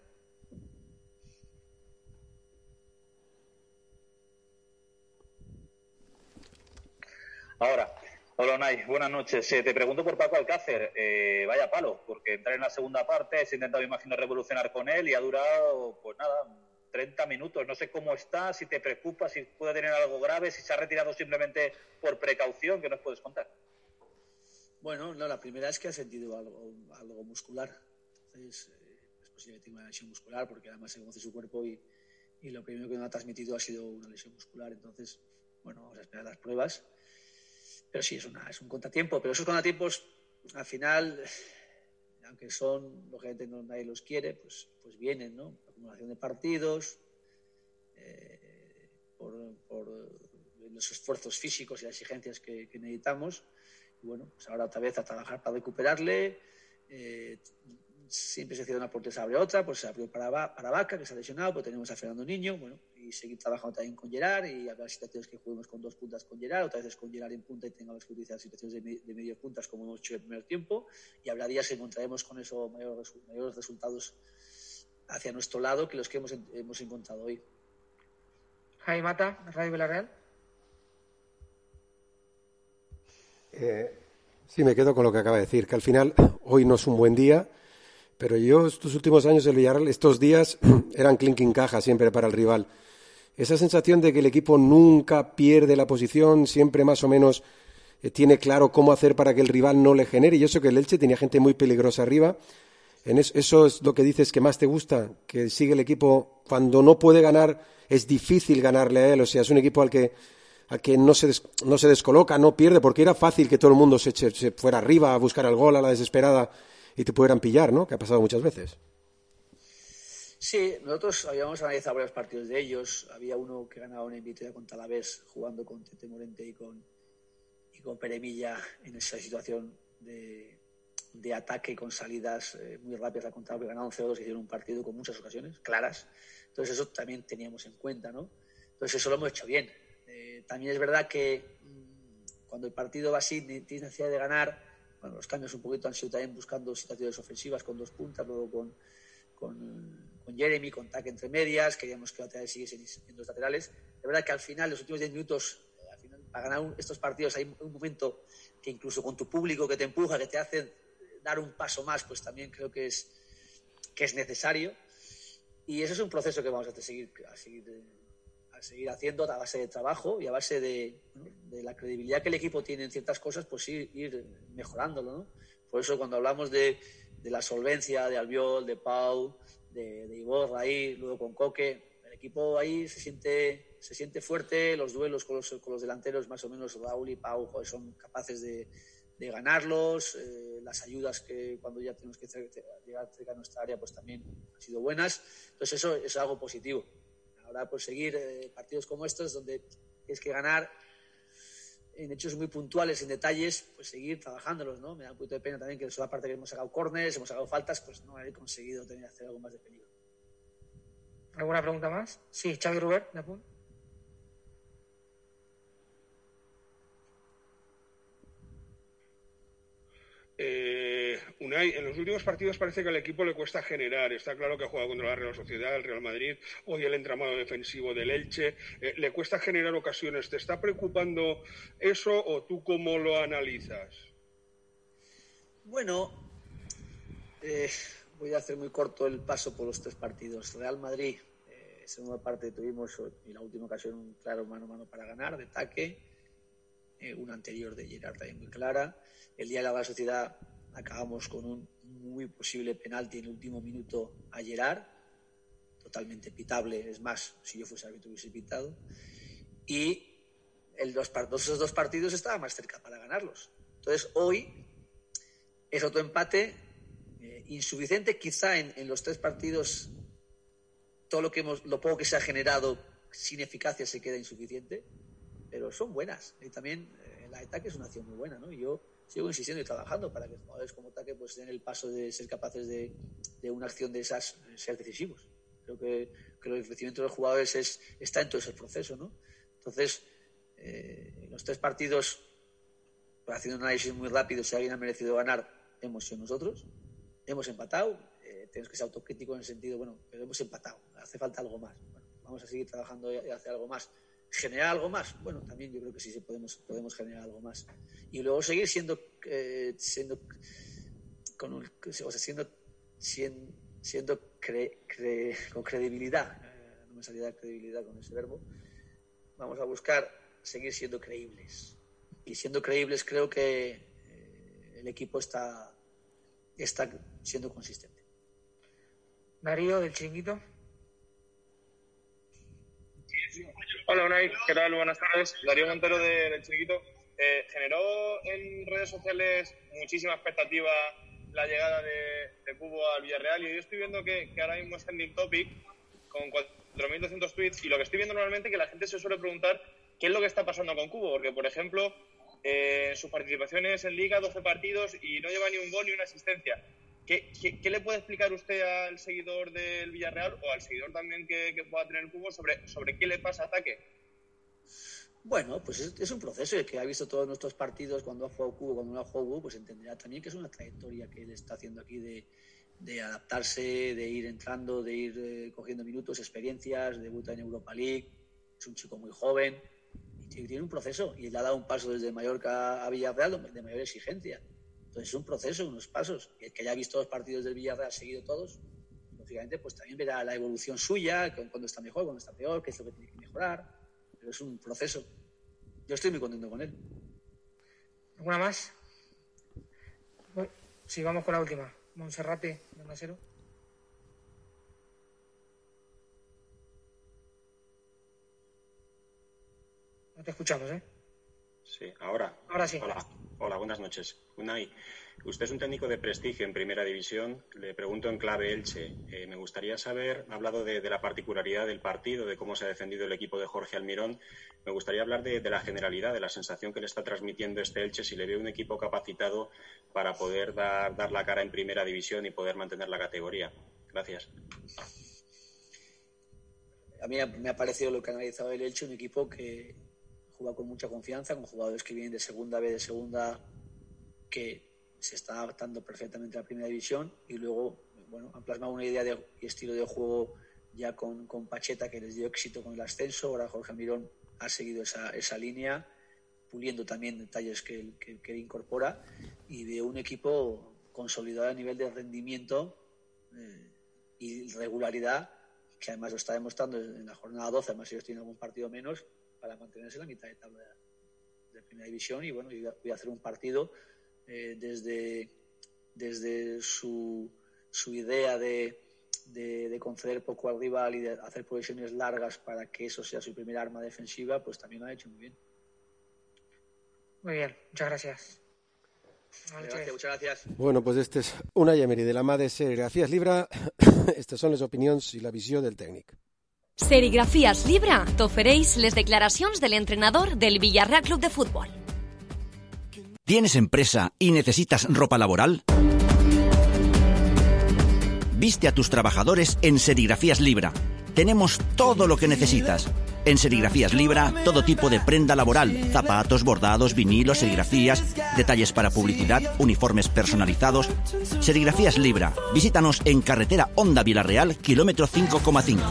S22: Ahora, hola Unai, buenas noches. Te pregunto por Paco Alcácer. Vaya palo, porque entrar en la segunda parte, se ha intentado, imagino, revolucionar con él y ha durado, pues nada, 30 minutos. No sé cómo está, si te preocupa, si puede tener algo grave, si se ha retirado simplemente por precaución. ¿Qué nos puedes contar?
S21: Bueno, no, la primera es que ha sentido algo muscular. Entonces, es posible que tenga una lesión muscular porque además se conoce su cuerpo y lo primero que nos ha transmitido ha sido una lesión muscular. Entonces, bueno, vamos a esperar las pruebas. Pero sí, es un contratiempo. Pero esos contratiempos, al final, aunque son, lógicamente nadie los quiere, pues vienen, ¿no? Acumulación de partidos, por los esfuerzos físicos y las exigencias que necesitamos. Y bueno, pues ahora otra vez a trabajar para recuperarle, siempre se cierra una puerta y se abre otra, pues se abrió para Vaca, que se ha lesionado, pues tenemos a Fernando Niño, bueno, y seguir trabajando también con Gerard, y habrá situaciones que juguemos con 2 puntas con Gerard, otras veces con Gerard en punta y tengamos que utilizar situaciones de medio puntas como hemos hecho en el primer tiempo, y habrá días que encontraremos con eso mayores resultados hacia nuestro lado que los que hemos encontrado hoy.
S20: Jaime Mata, Radio Villarreal.
S7: Sí, me quedo con lo que acaba de decir, que al final hoy no es un buen día, pero yo estos últimos años del Villarreal, estos días eran clinking caja siempre para el rival. Esa sensación de que el equipo nunca pierde la posición, siempre más o menos tiene claro cómo hacer para que el rival no le genere. Y eso que el Elche tenía gente muy peligrosa arriba. Eso es lo que dices que más te gusta, que sigue el equipo. Cuando no puede ganar, es difícil ganarle a él. O sea, es un equipo al que no se descoloca, no pierde, porque era fácil que todo el mundo se fuera arriba a buscar el gol a la desesperada y te pudieran pillar, ¿no? Que ha pasado muchas veces.
S21: Sí, nosotros habíamos analizado varios partidos de ellos. Había uno que ganaba una victoria contra Alavés jugando con Tete Morente y con Peremilla en esa situación de ataque con salidas muy rápidas al contrario, que ganaron 0-2 y hicieron un partido con muchas ocasiones claras. Entonces eso también teníamos en cuenta, ¿no? Entonces eso lo hemos hecho bien. También es verdad que cuando el partido va así, tienes necesidad de ganar. Bueno, los cambios un poquito han sido también buscando situaciones ofensivas con 2 puntas, luego con Jeremy, con Taque entre medias, queríamos que la lateral siguiese en 2 laterales. Es verdad que al final, los últimos 10 minutos, para ganar estos partidos hay un momento que incluso con tu público que te empuja, que te hace dar un paso más, pues también creo que es necesario. Y eso es un proceso que vamos a seguir haciendo a base de trabajo y a base de la credibilidad que el equipo tiene en ciertas cosas, pues ir mejorándolo, ¿no? Por eso cuando hablamos de la solvencia de Albiol, de Pau, de Iborra ahí, luego con Coque, el equipo ahí se siente fuerte, los duelos con los delanteros más o menos Raúl y Pau son capaces de ganarlos, las ayudas que cuando ya tenemos que llegar cerca de nuestra área pues también han sido buenas, entonces eso es algo positivo. Ahora pues seguir partidos como estos donde tienes que ganar en hechos muy puntuales, en detalles, pues seguir trabajándolos, ¿no? Me da un poquito de pena también que eso, aparte que hemos sacado córneres, hemos sacado faltas, pues no haber conseguido hacer algo más de peligro.
S20: ¿Alguna pregunta más? Sí, Xavi Rubert, de apunt.
S1: Unai, en los últimos partidos parece que al equipo le cuesta generar. Está claro que ha jugado contra la Real Sociedad, el Real Madrid, hoy el entramado defensivo del Elche. Le cuesta generar ocasiones. ¿Te está preocupando eso o tú cómo lo analizas?
S21: Bueno, voy a hacer muy corto el paso por los 3 partidos. Real Madrid, segunda parte tuvimos en la última ocasión un claro mano a mano para ganar, de ataque. Una anterior de Gerard también muy clara. El día de la Real Sociedad acabamos con un muy posible penalti en el último minuto a Gerard, totalmente pitable, es más, si yo fuese árbitro hubiese pitado, y esos 2 partidos estaba más cerca para ganarlos. Entonces hoy es otro empate insuficiente, quizá en los 3 partidos todo lo poco que se ha generado sin eficacia se queda insuficiente, pero son buenas, y también el ataque es una acción muy buena, ¿no? Y yo sigo insistiendo y trabajando para que jugadores como Taque pues den el paso de ser capaces de una acción de esas ser decisivos. Creo que el crecimiento de los jugadores está en todo ese proceso, ¿no? Entonces, en los 3 partidos, haciendo un análisis muy rápido, si alguien ha merecido ganar, hemos sido nosotros. Hemos empatado, tenemos que ser autocríticos en el sentido, bueno, pero hemos empatado, hace falta algo más. Bueno, vamos a seguir trabajando y hacer algo más. ¿Generar algo más? Bueno, también yo creo que sí podemos generar algo más. Y luego seguir siendo con credibilidad. No me salía credibilidad con ese verbo. Vamos a buscar seguir siendo creíbles. Y siendo creíbles creo que el equipo está siendo consistente.
S20: Darío, del Chiringuito.
S2: Hola Unai, ¿qué tal? Buenas tardes. Darío Montero del Chiringuito. Generó en redes sociales muchísima expectativa la llegada de Cubo al Villarreal y yo estoy viendo que ahora mismo es trending topic con 4.200 tweets y lo que estoy viendo normalmente es que la gente se suele preguntar qué es lo que está pasando con Cubo, porque por ejemplo sus participaciones en Liga, 12 partidos y no lleva ni un gol ni una asistencia. ¿Qué le puede explicar usted al seguidor del Villarreal o al seguidor también que pueda tener el Cubo sobre qué le pasa a Ataque?
S21: Bueno, pues es un proceso. El que ha visto todos nuestros partidos cuando ha jugado Cubo, cuando no ha jugado Cubo, pues entenderá también que es una trayectoria que él está haciendo aquí de adaptarse, de ir entrando, de ir cogiendo minutos, experiencias, debuta en Europa League. Es un chico muy joven y tiene un proceso, y le ha dado un paso desde Mallorca a Villarreal de mayor exigencia. Entonces es un proceso, unos pasos. Y el que haya visto los partidos del Villarreal seguido todos, lógicamente pues también verá la evolución suya, cuando está mejor, cuando está peor, qué es lo que tiene que mejorar. Pero es un proceso. Yo estoy muy contento con él.
S20: ¿Alguna más? Sí, vamos con la última. Monserrate, de Nasero. No te escuchamos, ¿eh?
S18: Sí, ahora.
S20: Ahora sí.
S18: Hola, buenas noches. Unai, usted es un técnico de prestigio en Primera División. Le pregunto en clave Elche. Me gustaría saber, ha hablado de la particularidad del partido, de cómo se ha defendido el equipo de Jorge Almirón. Me gustaría hablar de la generalidad, de la sensación que le está transmitiendo este Elche, si le ve un equipo capacitado para poder dar la cara en Primera División y poder mantener la categoría. Gracias.
S21: A mí me ha parecido lo que ha analizado el Elche, un equipo que juega con mucha confianza, con jugadores que vienen de segunda B, de segunda, que se están adaptando perfectamente a la Primera División, y luego han plasmado una idea y estilo de juego ya con Pacheta, que les dio éxito con el ascenso. Ahora Jorge Almirón ha seguido esa línea, puliendo también detalles que él incorpora, y de un equipo consolidado a nivel de rendimiento y regularidad, que además lo está demostrando en la jornada 12, además ellos tienen algún partido menos, para mantenerse en la mitad de tabla de Primera División. Y voy a hacer un partido desde su idea de conceder poco al rival y de hacer posesiones largas para que eso sea su primera arma defensiva, pues también lo ha hecho muy bien.
S20: Muy bien, muchas gracias.
S21: Muchas gracias.
S7: Bueno, pues este és Unai Emery de la mà de Serigrafías Libra. Estas són les opinions i la visió del tècnic.
S5: Serigrafías Libra t'ofereix les declaracions del entrenador del Villarreal Club de Fútbol.
S10: ¿Tienes empresa y necesitas ropa laboral? Viste a tus trabajadores en Serigrafías Libra. Tenemos todo lo que necesitas. En Serigrafías Libra, todo tipo de prenda laboral, zapatos, bordados, vinilos, serigrafías, detalles para publicidad, uniformes personalizados. Serigrafías Libra. Visítanos en carretera Honda Villarreal, kilómetro 5,5.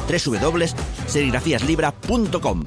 S10: www.serigrafíaslibra.com.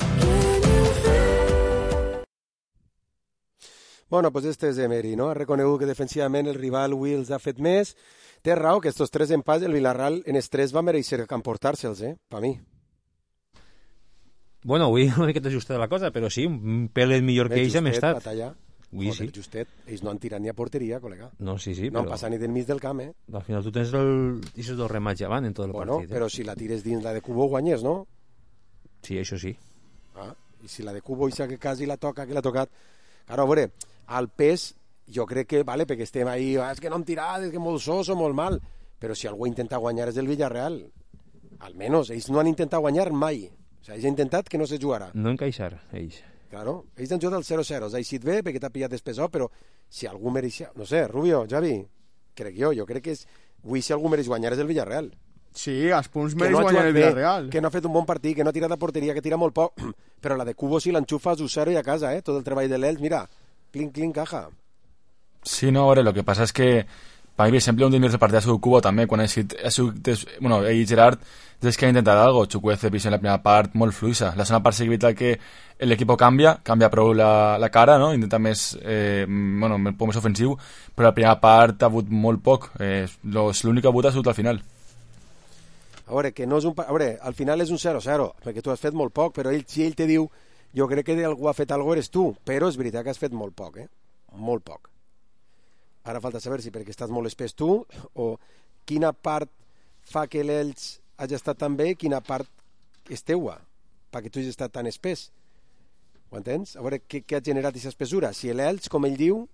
S7: Bueno, pues este és Emery, no? Ha reconegut que defensivament el rival Wills ha fet més. Té raó que estos 3 empats el Villarreal en estrès va mereixer emportar-se'ls, per mi.
S6: Bueno, avui una miqueta ajustada la cosa, però sí, un pel millor que ells hem estat.
S7: Batallar.
S6: Avui
S7: Joder,
S6: sí.
S7: Justet, ells no han tirat ni a porteria, col·lega.
S6: No, sí,
S7: no han passat ni del mig del camp, eh?
S6: Al final tu tens aquests dos remats avant en tot el partit.
S7: Però si la tires dins la de Cubo guanyes, no?
S6: Sí, això sí.
S7: I si la de Cubo ixa que quasi la toca, que l'ha tocat... Claro, a veure, al pes, jo crec que, vale, perquè estem ahí, és que no hem tirat, és que molt soso, molt mal, però si algú intenta guanyar és el Villarreal. Almenys, ells no han intentat guanyar mai. O sigui, ells han intentat que no se jugara.
S6: No encaixar, ells.
S7: Claro, ells han jugat al 0-0, ha eixit bé perquè t'ha pillat despesó, però si algú mereix... No sé, Rubio, Javi, jo crec que avui si algú mereix guanyar és el Villarreal.
S8: Sí, els punts mereix guanyar el Villarreal.
S7: Que no ha fet un bon partit, que no ha tirat a porteria, que tira molt poc, però la de Cubo si l'enxufes 1-0 i a casa, tot el treball de l'Elx, mira, clink, clink, caja.
S9: Sí, no, a veure, lo que passa és que per mi, per exemple, un dels millors partits ha sigut Cubo també, quan ha sigut bueno, ell i Gerard, des que ha intentat algo, Chukwueze vist en la primera part molt fluïssa, la segona part sí que és veritat que l'equip canvia prou la cara, no? Intenta més, bueno, un poc més ofensiu, però la primera part ha hagut molt poc, l'únic que ha hagut ha sigut al final.
S7: A veure, que no és un... A veure, al final és un 0-0, perquè tu has fet molt poc, però si ell te diu, jo crec que algú ha fet alguna cosa eres tu, però és veritat que has fet molt poc, molt poc. Ara falta saber si perquè estàs molt espès tu, o quina part fa que l'Elx hagi estat tan bé, quina part és teua, perquè tu hagis estat tan espès. Ho entens? A veure què ha generat aquesta espessura. Si l'Elx, com ell diu,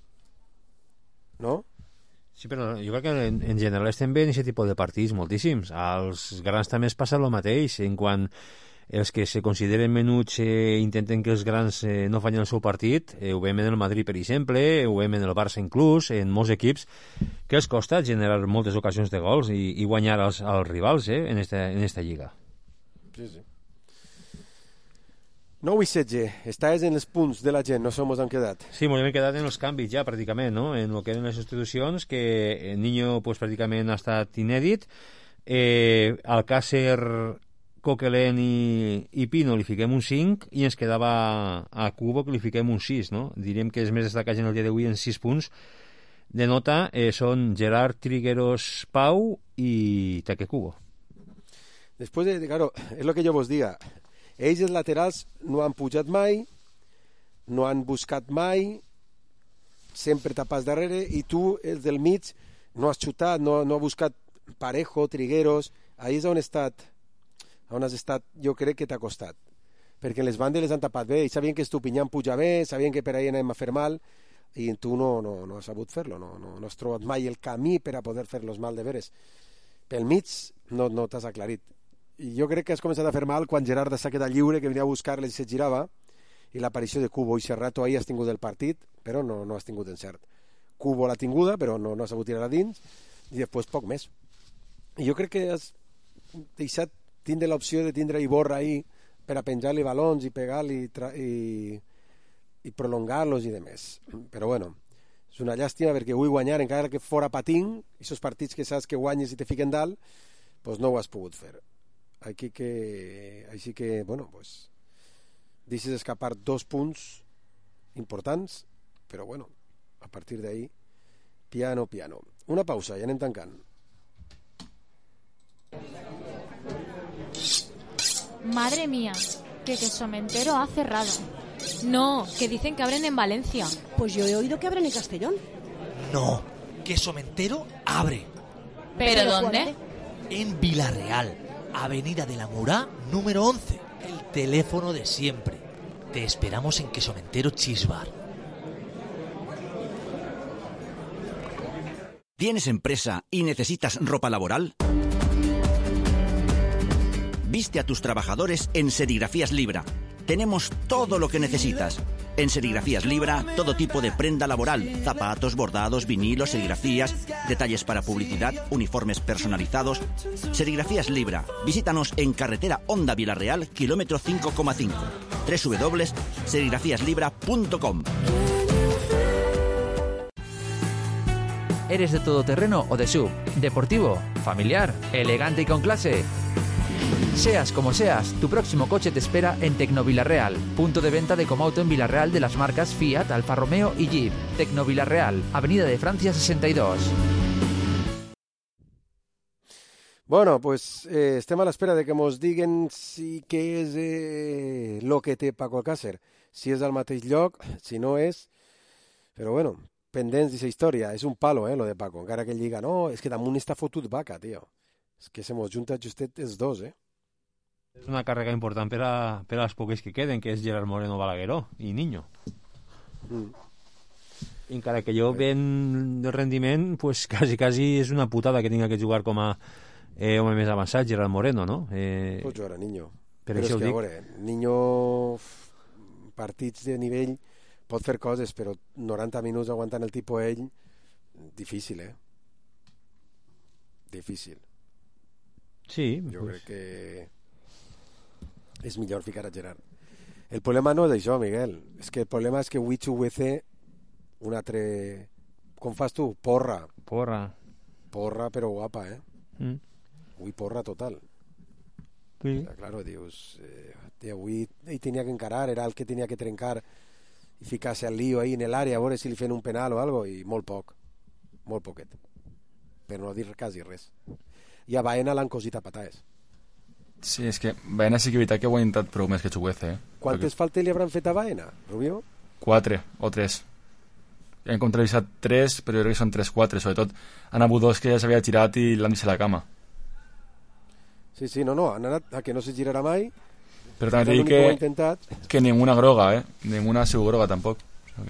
S7: no?
S6: Sí, però jo crec que en general estem bé en aquest tipus de partits moltíssims. Als grans també es passa el mateix, en quan els que se consideren menuts intenten que els grans no fallen el seu partit. Ho veiem en el Madrid, per exemple, ho veiem en el Barça inclús, en molts equips, que els costa generar moltes ocasions de gols i guanyar als rivals en esta lliga.
S7: Sí, sí. 9 i 16, estàs en els punts de la gent, no som hem quedat.
S6: Sí, ens hem quedat en els canvis ja, pràcticament, no? En el que eren les substitucions, que el Niño, pues, pràcticament ha estat inèdit. Alcácer, Coquelin i Pino li fiquem un 5 i ens quedava a Cubo que li fiquem un 6, no? Diríem que els més destacats en el dia d'avui en 6 punts de nota són Gerard, Trigueros, Pau i Taque Cubo.
S7: Després, claro, és el que jo vos diga. Ells, els laterals, no han pujat mai, no han buscat mai, sempre tapats darrere, i tu, els del mig, no has xutat, no has buscat Parejo, Trigueros. Ahí és on has estat, jo crec que t'ha costat. Perquè les bandes les han tapat bé, i sabien que Estupinyán puja bé, sabien que per ahí anem a fer mal, i tu no has sabut fer-lo, no has trobat mai el camí per a poder fer-los mal de veres. Pel mig no t'has aclarit. I jo crec que has començat a fer mal quan Gerard s'ha quedat lliure, que venia a buscar-les i se girava, i l'aparició de Cubo i Serrato ahir has tingut el partit, però no has tingut encert. Cubo l'ha tinguda, però no ha sabut tirar a dins, i després poc més. I jo crec que has deixat tindre l'opció de tindre Iborra ahir per a penjar-li balons i pegar-li i prolongar-los i demés. Però bueno, és una llàstima perquè vull guanyar encara que fora patín, i aquests partits que saps que guanyes i te fiquen dalt, doncs no ho has pogut fer. Així que, bueno, pues deixes escapar 2 punts importants, però bueno, a partir d'ahí, piano. Una pausa i anem tancant.
S11: Madre mía, que Quesomentero ha cerrado. No, que dicen que abren en Valencia.
S12: Pues yo he oído que abren en Castellón.
S23: No, Quesomentero abre.
S11: ¿Pero dónde?
S23: En Villarreal. Avenida de la Murá, número 11. El teléfono de siempre. Te esperamos en Quesomentero Cheese Bar.
S10: ¿Tienes empresa y necesitas ropa laboral? Viste a tus trabajadores en Serigrafías Libra. Tenemos todo lo que necesitas. En Serigrafías Libra, todo tipo de prenda laboral, zapatos, bordados, vinilos, serigrafías, detalles para publicidad, uniformes personalizados. Serigrafías Libra. Visítanos en carretera Honda Villarreal, kilómetro 5,5. www.serigrafíaslibra.com.
S24: ¿Eres de todoterreno o de SUV? ¿Deportivo? ¿Familiar? ¿Elegante y con clase? Seas como seas, tu próximo coche te espera en Tecnovillarreal, punto de venta de Comauto en Villarreal de las marcas Fiat, Alfa Romeo y Jeep. Tecnovillarreal, Avenida de Francia 62.
S7: Bueno, pues estem a l'espera de que mos diguen si què és lo que té Paco Alcácer. Si és al mateix lloc, si no és... Però bueno, pendents d'aquesta història. És un palo, lo de Paco. Encara que ell diga, no, és que damunt està fotut vaca, tio. És que se mos junta justet els dos,
S6: És una càrrega important per a les poques que queden, que és Gerard Moreno, Balagueró i Niño. Encara que jo ben de rendiment, pues quasi és una putada que tinga que jugar com a home més avançat, Gerard Moreno, no?
S7: Pot jugar a Niño.
S6: Per
S7: però
S6: això
S7: és que,
S6: ho dic.
S7: a veure, Niño, partits de nivell, pot fer coses, però 90 minuts aguantant el tipus ell, difícil, Difícil.
S6: Sí.
S7: Jo crec que és millor ficar a Gerard. El problema no és això, Miguel. És que el problema és que avui UVC un altre... Com fas tu? Porra, però guapa, Avui porra total.
S6: Sí.
S7: Claro, dius... avui ell tenia que encarar, era el que tenia que trencar i ficar-se al lío ahí en l'àrea, a veure si li feien un penal o algo, i molt poquet. Per no dir quasi res. I a Baena l'han cosit a patades.
S9: Sí, és que Baena sí que és veritat que ho ha intentat prou més que Chuguece,
S7: Quantes faltes li hauran fet a Baena, Rubio?
S9: 4 o 3. Hem comptabilitzat 3, però jo crec que són 3-4. Sobretot han hagut 2 que ja s'havia girat i l'han deixat a la cama.
S7: Sí, no, han anat a que no se girarà mai.
S9: Però també t'he dit que ninguna groga, ninguna seu groga tampoc.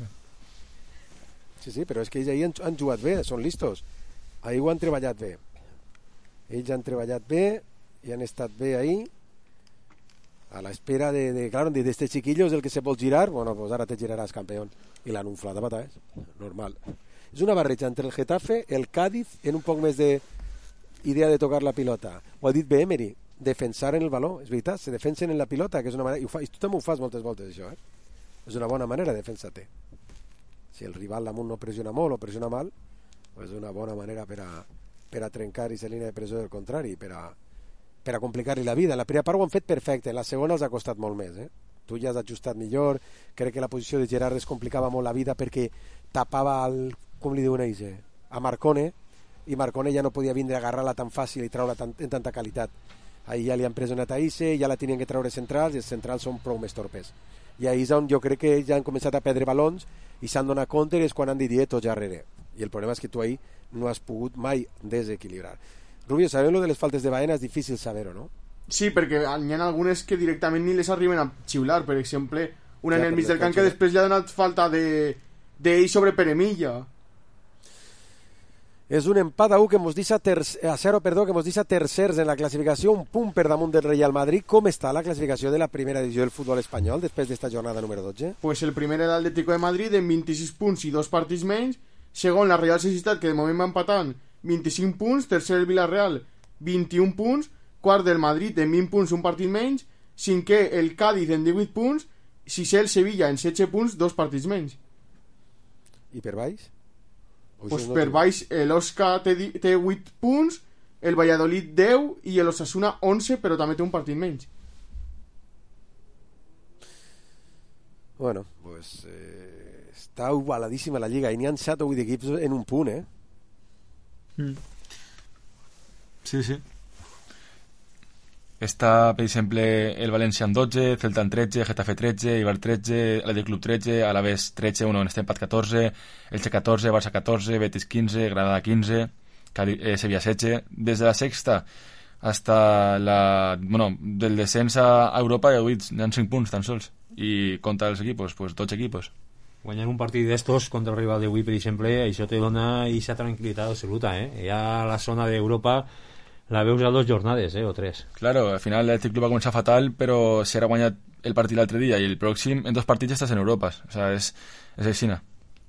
S7: Sí, però és que ells ahir han jugat bé, són listos. Ahir ho han treballat bé. Ells han treballat bé i han estat bé ahir a la espera claro, de este chiquillo es el que se vol girar, bueno, pues ara te giraràs, campeón. I l'han inflat a patar, normal. És una barreja entre el Getafe, el Cádiz, en un poc més d'idea de tocar la pilota. Ho ha dit bé Emery, defensar en el baló, és veritat, se defensen en la pilota, que és una manera, i tu també ho fas moltes voltes, això, És una bona manera de defensar-te. Si el rival damunt no pressiona molt o pressiona mal, és una bona manera per a trencar aquesta línia de pressió del contrari, per a complicar-li la vida. En la primera part ho han fet perfecte, en la segona els ha costat molt més, Tu ja has ajustat millor, crec que la posició de Gerard es complicava molt la vida perquè tapava com li diuen ells, a Marcone, i Marcone ja no podia vindre a agarrar-la tan fàcil i treure-la en tanta qualitat. Ahir ja li han pres una Taïse, ja la tenien que treure centrals, i els centrals són prou més torpes. I ahir és on jo crec que ja han començat a perdre balons i s'han donat compte, és quan han dit tots ja darrere. I el problema és que tu ahir no has pogut mai desequilibrar. Rubio, sabem lo de les faltes de Baena, és difícil saber-ho, no?
S8: Sí, perquè hi ha algunes que directament ni les arriben a xiular. Per exemple, una en el mig del camp que després li ha donat falta d'ell sobre Peremilla.
S7: És un empat a 1 que mos deixa a 0, que mos deixa tercers en la classificació, un punt per damunt del Real Madrid. Com està la classificació de la primera divisió del futbol espanyol després d'esta jornada número 12?
S8: Pues el primer era l'Atlético de Madrid en 26 punts i 2 partits menys. Segon, la Real Societat, que de moment va empatant 25 punts. Tercer, el Villarreal, 21 punts. Quart, del Madrid en 20 punts, un partit menys. Cinquè, el Cádiz en 18 punts. Sisè, el Sevilla en 16 punts, 2 partits menys.
S7: I per baix?
S8: Pues per baix l'Osca té 8 punts, el Valladolid 10 i l'Osasuna 11, però també té un partit menys.
S7: Bueno, pues està igualadíssima la Lliga i n'hi ha 7 o 8 equips en un punt,
S9: Sí. Està, per exemple, el València en 12, Celta en 13, Getafe 13, Eibar 13, Athletic Club 13, Alavés 13, en este empat 14, Elche 14, Barça 14, Betis 15, Granada 15, Sevilla 16. Desde la sexta hasta del descens a Europa hi ha 5 punts tan sols. I contra els equipos, pues 12 equipos.
S6: Guanyar un partit d'estos contra el rival d'avui, per exemple, això te dona aquesta tranquil·litat absoluta, Ja la zona d'Europa la veus a 2 jornades, o 3.
S9: Claro, al final l'Athletic Club va començar fatal, però si ara guanyat el partit l'altre dia i el pròxim, en 2 partits estàs en Europa. O sea, és aixina.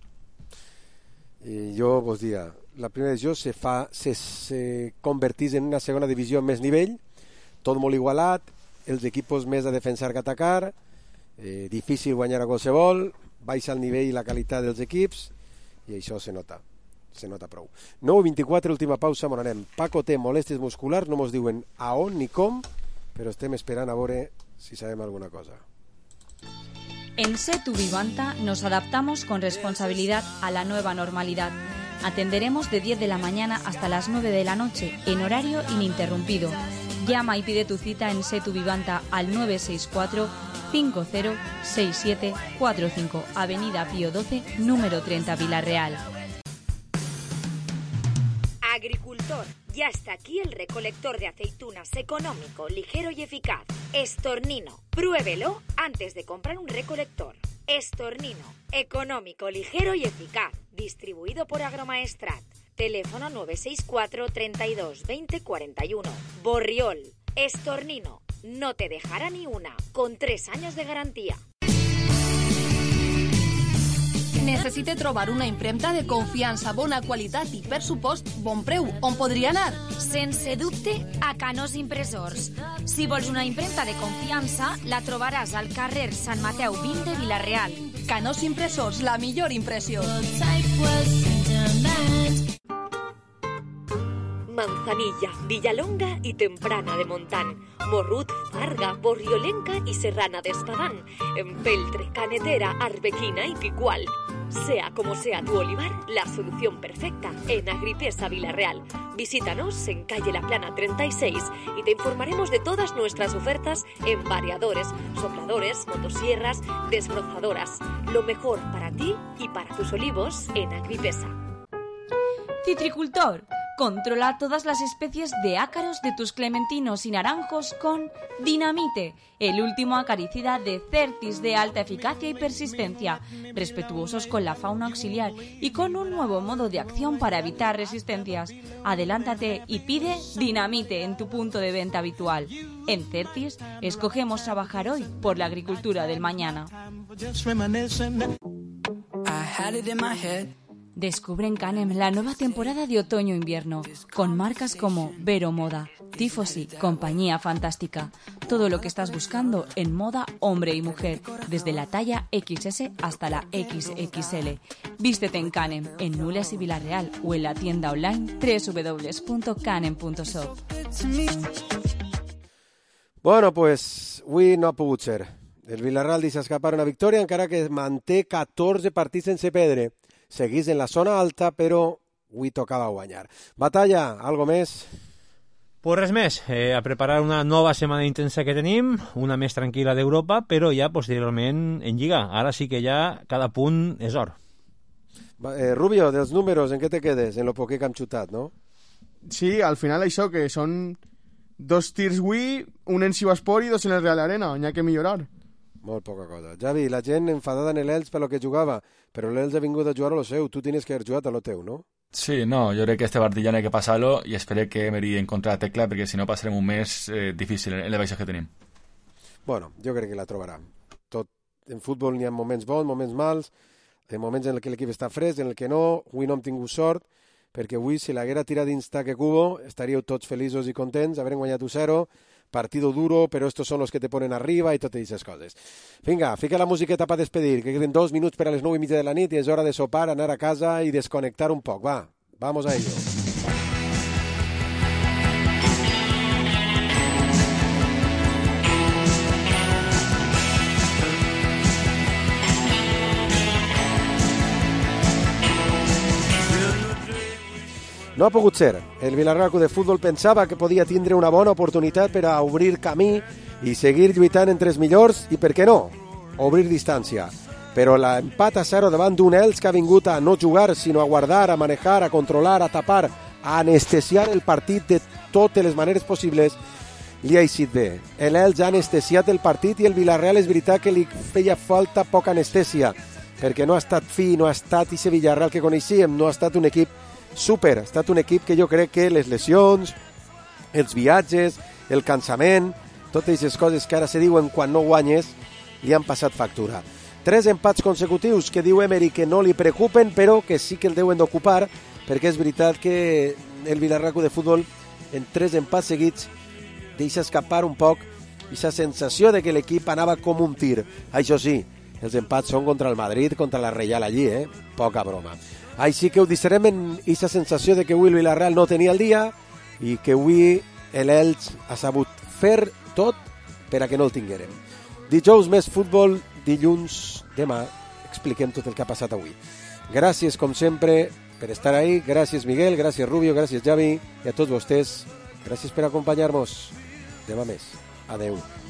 S7: I jo vos diria, la primera divisió se convertís en una segona divisió amb més nivell, tot molt igualat, els equipos més a defensar que atacar, difícil guanyar a qualsevol, baixa el nivell i la qualitat dels equips, i això se nota prou. 9:24, última pausa, on anem. Paco té molèsties musculars, no mos diuen a on ni com, però estem esperant a veure si sabem alguna cosa.
S3: En Setu Vivanta nos adaptamos con responsabilidad a la nueva normalidad. Atenderemos de 10 de la mañana hasta las 9 de la noche, en horario ininterrumpido. Llama y pide tu cita en Setu Vivanta al 964-506745, Avenida Pío 12, número 30, Villarreal.
S13: Agricultor, ya está aquí el recolector de aceitunas económico, ligero y eficaz. Estornino, pruébelo antes de comprar un recolector. Estornino, económico, ligero y eficaz. Distribuido por Agromaestrat. Teléfono 964 32 20 41. Borriol, Estornino, no te dejará ni una, con 3 años de garantía.
S4: Necessite trobar una impremta de confiança, bona qualitat i, per supost, bon preu. On podria anar?
S11: Sense dubte, a Canós Impressors. Si vols una impremta de confiança, la trobaràs al carrer Sant Mateu 20 de Vila-real.
S4: Canós Impressors, la millor impressió.
S13: Manzanilla, Villalonga y Temprana de Montán, Morrut, Farga, Borriolenca y Serrana de Espadán, Empeltre, Canetera, Arbequina y Picual. Sea como sea tu olivar, la solución perfecta en Agripesa Villarreal. Visítanos en calle La Plana 36 y te informaremos de todas nuestras ofertas en variadores, sopladores, motosierras, desbrozadoras. Lo mejor para ti y para tus olivos en Agripesa.
S3: Citricultor,
S11: Controla todas las especies de ácaros de tus clementinos y naranjos con Dinamite, el último acaricida de Certis de alta eficacia y persistencia, respetuosos con la fauna auxiliar y con un nuevo modo de acción para evitar resistencias. Adelántate y pide Dinamite en tu punto de venta habitual. En Certis, escogemos trabajar hoy por la agricultura del mañana. Descubre en Canem la nueva temporada de otoño-invierno, con marcas como Vero Moda, Tifosi, Compañía Fantástica. Todo lo que estás buscando en moda hombre y mujer, desde la talla XS hasta la XXL. Vístete en Canem, en Nules y Vilareal, o en la tienda online www.canem.shop.
S7: Bueno, pues avui no ha pogut ser. El Villarreal deixa escapar una victòria, encara que manté 14 partits sense perdre. Seguís en la zona alta, però avui tocava guanyar. Batalla, algo més?
S6: Pues res més, a preparar una nova setmana intensa que tenim, una més tranquil·la d'Europa, però ja posteriorment en Lliga. Ara sí que ja cada punt és or.
S7: Rubio, dels números, en què te quedes? En lo poquet que hem xutat, no?
S8: Sí, al final això, que són 2 tirs Wii, un en Sivaspor i 2 en el Real Arena, n'hi ha que millorar.
S7: Molt poca cosa. Javi, la gent enfadada en l'Elx per lo que jugava, però l'Elx ha vingut a jugar a lo seu. Tu tenies que haver jugat a lo teu, no?
S9: Sí, no, jo crec que este partit ja n'hi ha que passar-lo i espero que Emery encontrarà la tecla, perquè si no passarem un mes difícil en les baixes que tenim.
S7: Bueno, jo crec que la trobarà. Tot, en futbol n'hi ha moments bons, moments mals, moments en què l'equip està fresc, en el que no. Avui no hem tingut sort, perquè avui, si l'haguera tirat dins Taque Cubo, estaríeu tots feliços i contents, haurem guanyat 1-0, partido duro, pero estos son los que te ponen arriba y totes aquestes coses. Vinga, fica la musiqueta per despedir, que queden 2 minuts per a les 9:30 de la nit i és hora de sopar, anar a casa i desconnectar un poc. Va, vamos a ello. No ha pogut ser. El Villarreal Club de Futbol pensava que podia tindre una bona oportunitat per a obrir camí i seguir lluitant entre els millors i, per què no, obrir distància. Però l'empat a 0 davant d'un Elx que ha vingut a no jugar, sinó a guardar, a manejar, a controlar, a tapar, a anestesiar el partit de totes les maneres possibles, li ha eixit bé. L'Elx ha anestesiat el partit i el Villarreal és veritat que li feia falta poca anestèsia, perquè no ha estat fi, no ha estat ese Villarreal que coneixíem, no ha estat un equip súper, ha estat un equip que jo crec que les lesions, els viatges, el cansament, totes aquestes coses que ara se diuen quan no guanyes, li han passat factura. 3 empats consecutius que diu Emery que no li preocupen, però que sí que el deuen d'ocupar, perquè és veritat que el Villarreal Club de Futbol en 3 empats seguits deixa escapar un poc aquesta sensació de que l'equip anava com un tir. Això sí, els empats són contra el Madrid, contra la Reial allí, poca broma. Així que ho deixarem en aquesta sensació de que avui el Villarreal no tenia el dia i que avui l'Elx ha sabut fer tot per a que no el tinguérem. Dijous més futbol, dilluns, demà, expliquem tot el que ha passat avui. Gràcies, com sempre, per estar ahí. Gràcies, Miguel, gràcies, Rubio, gràcies, Javi, i a tots vostès. Gràcies per acompanyar-nos. Demà més. Adeu.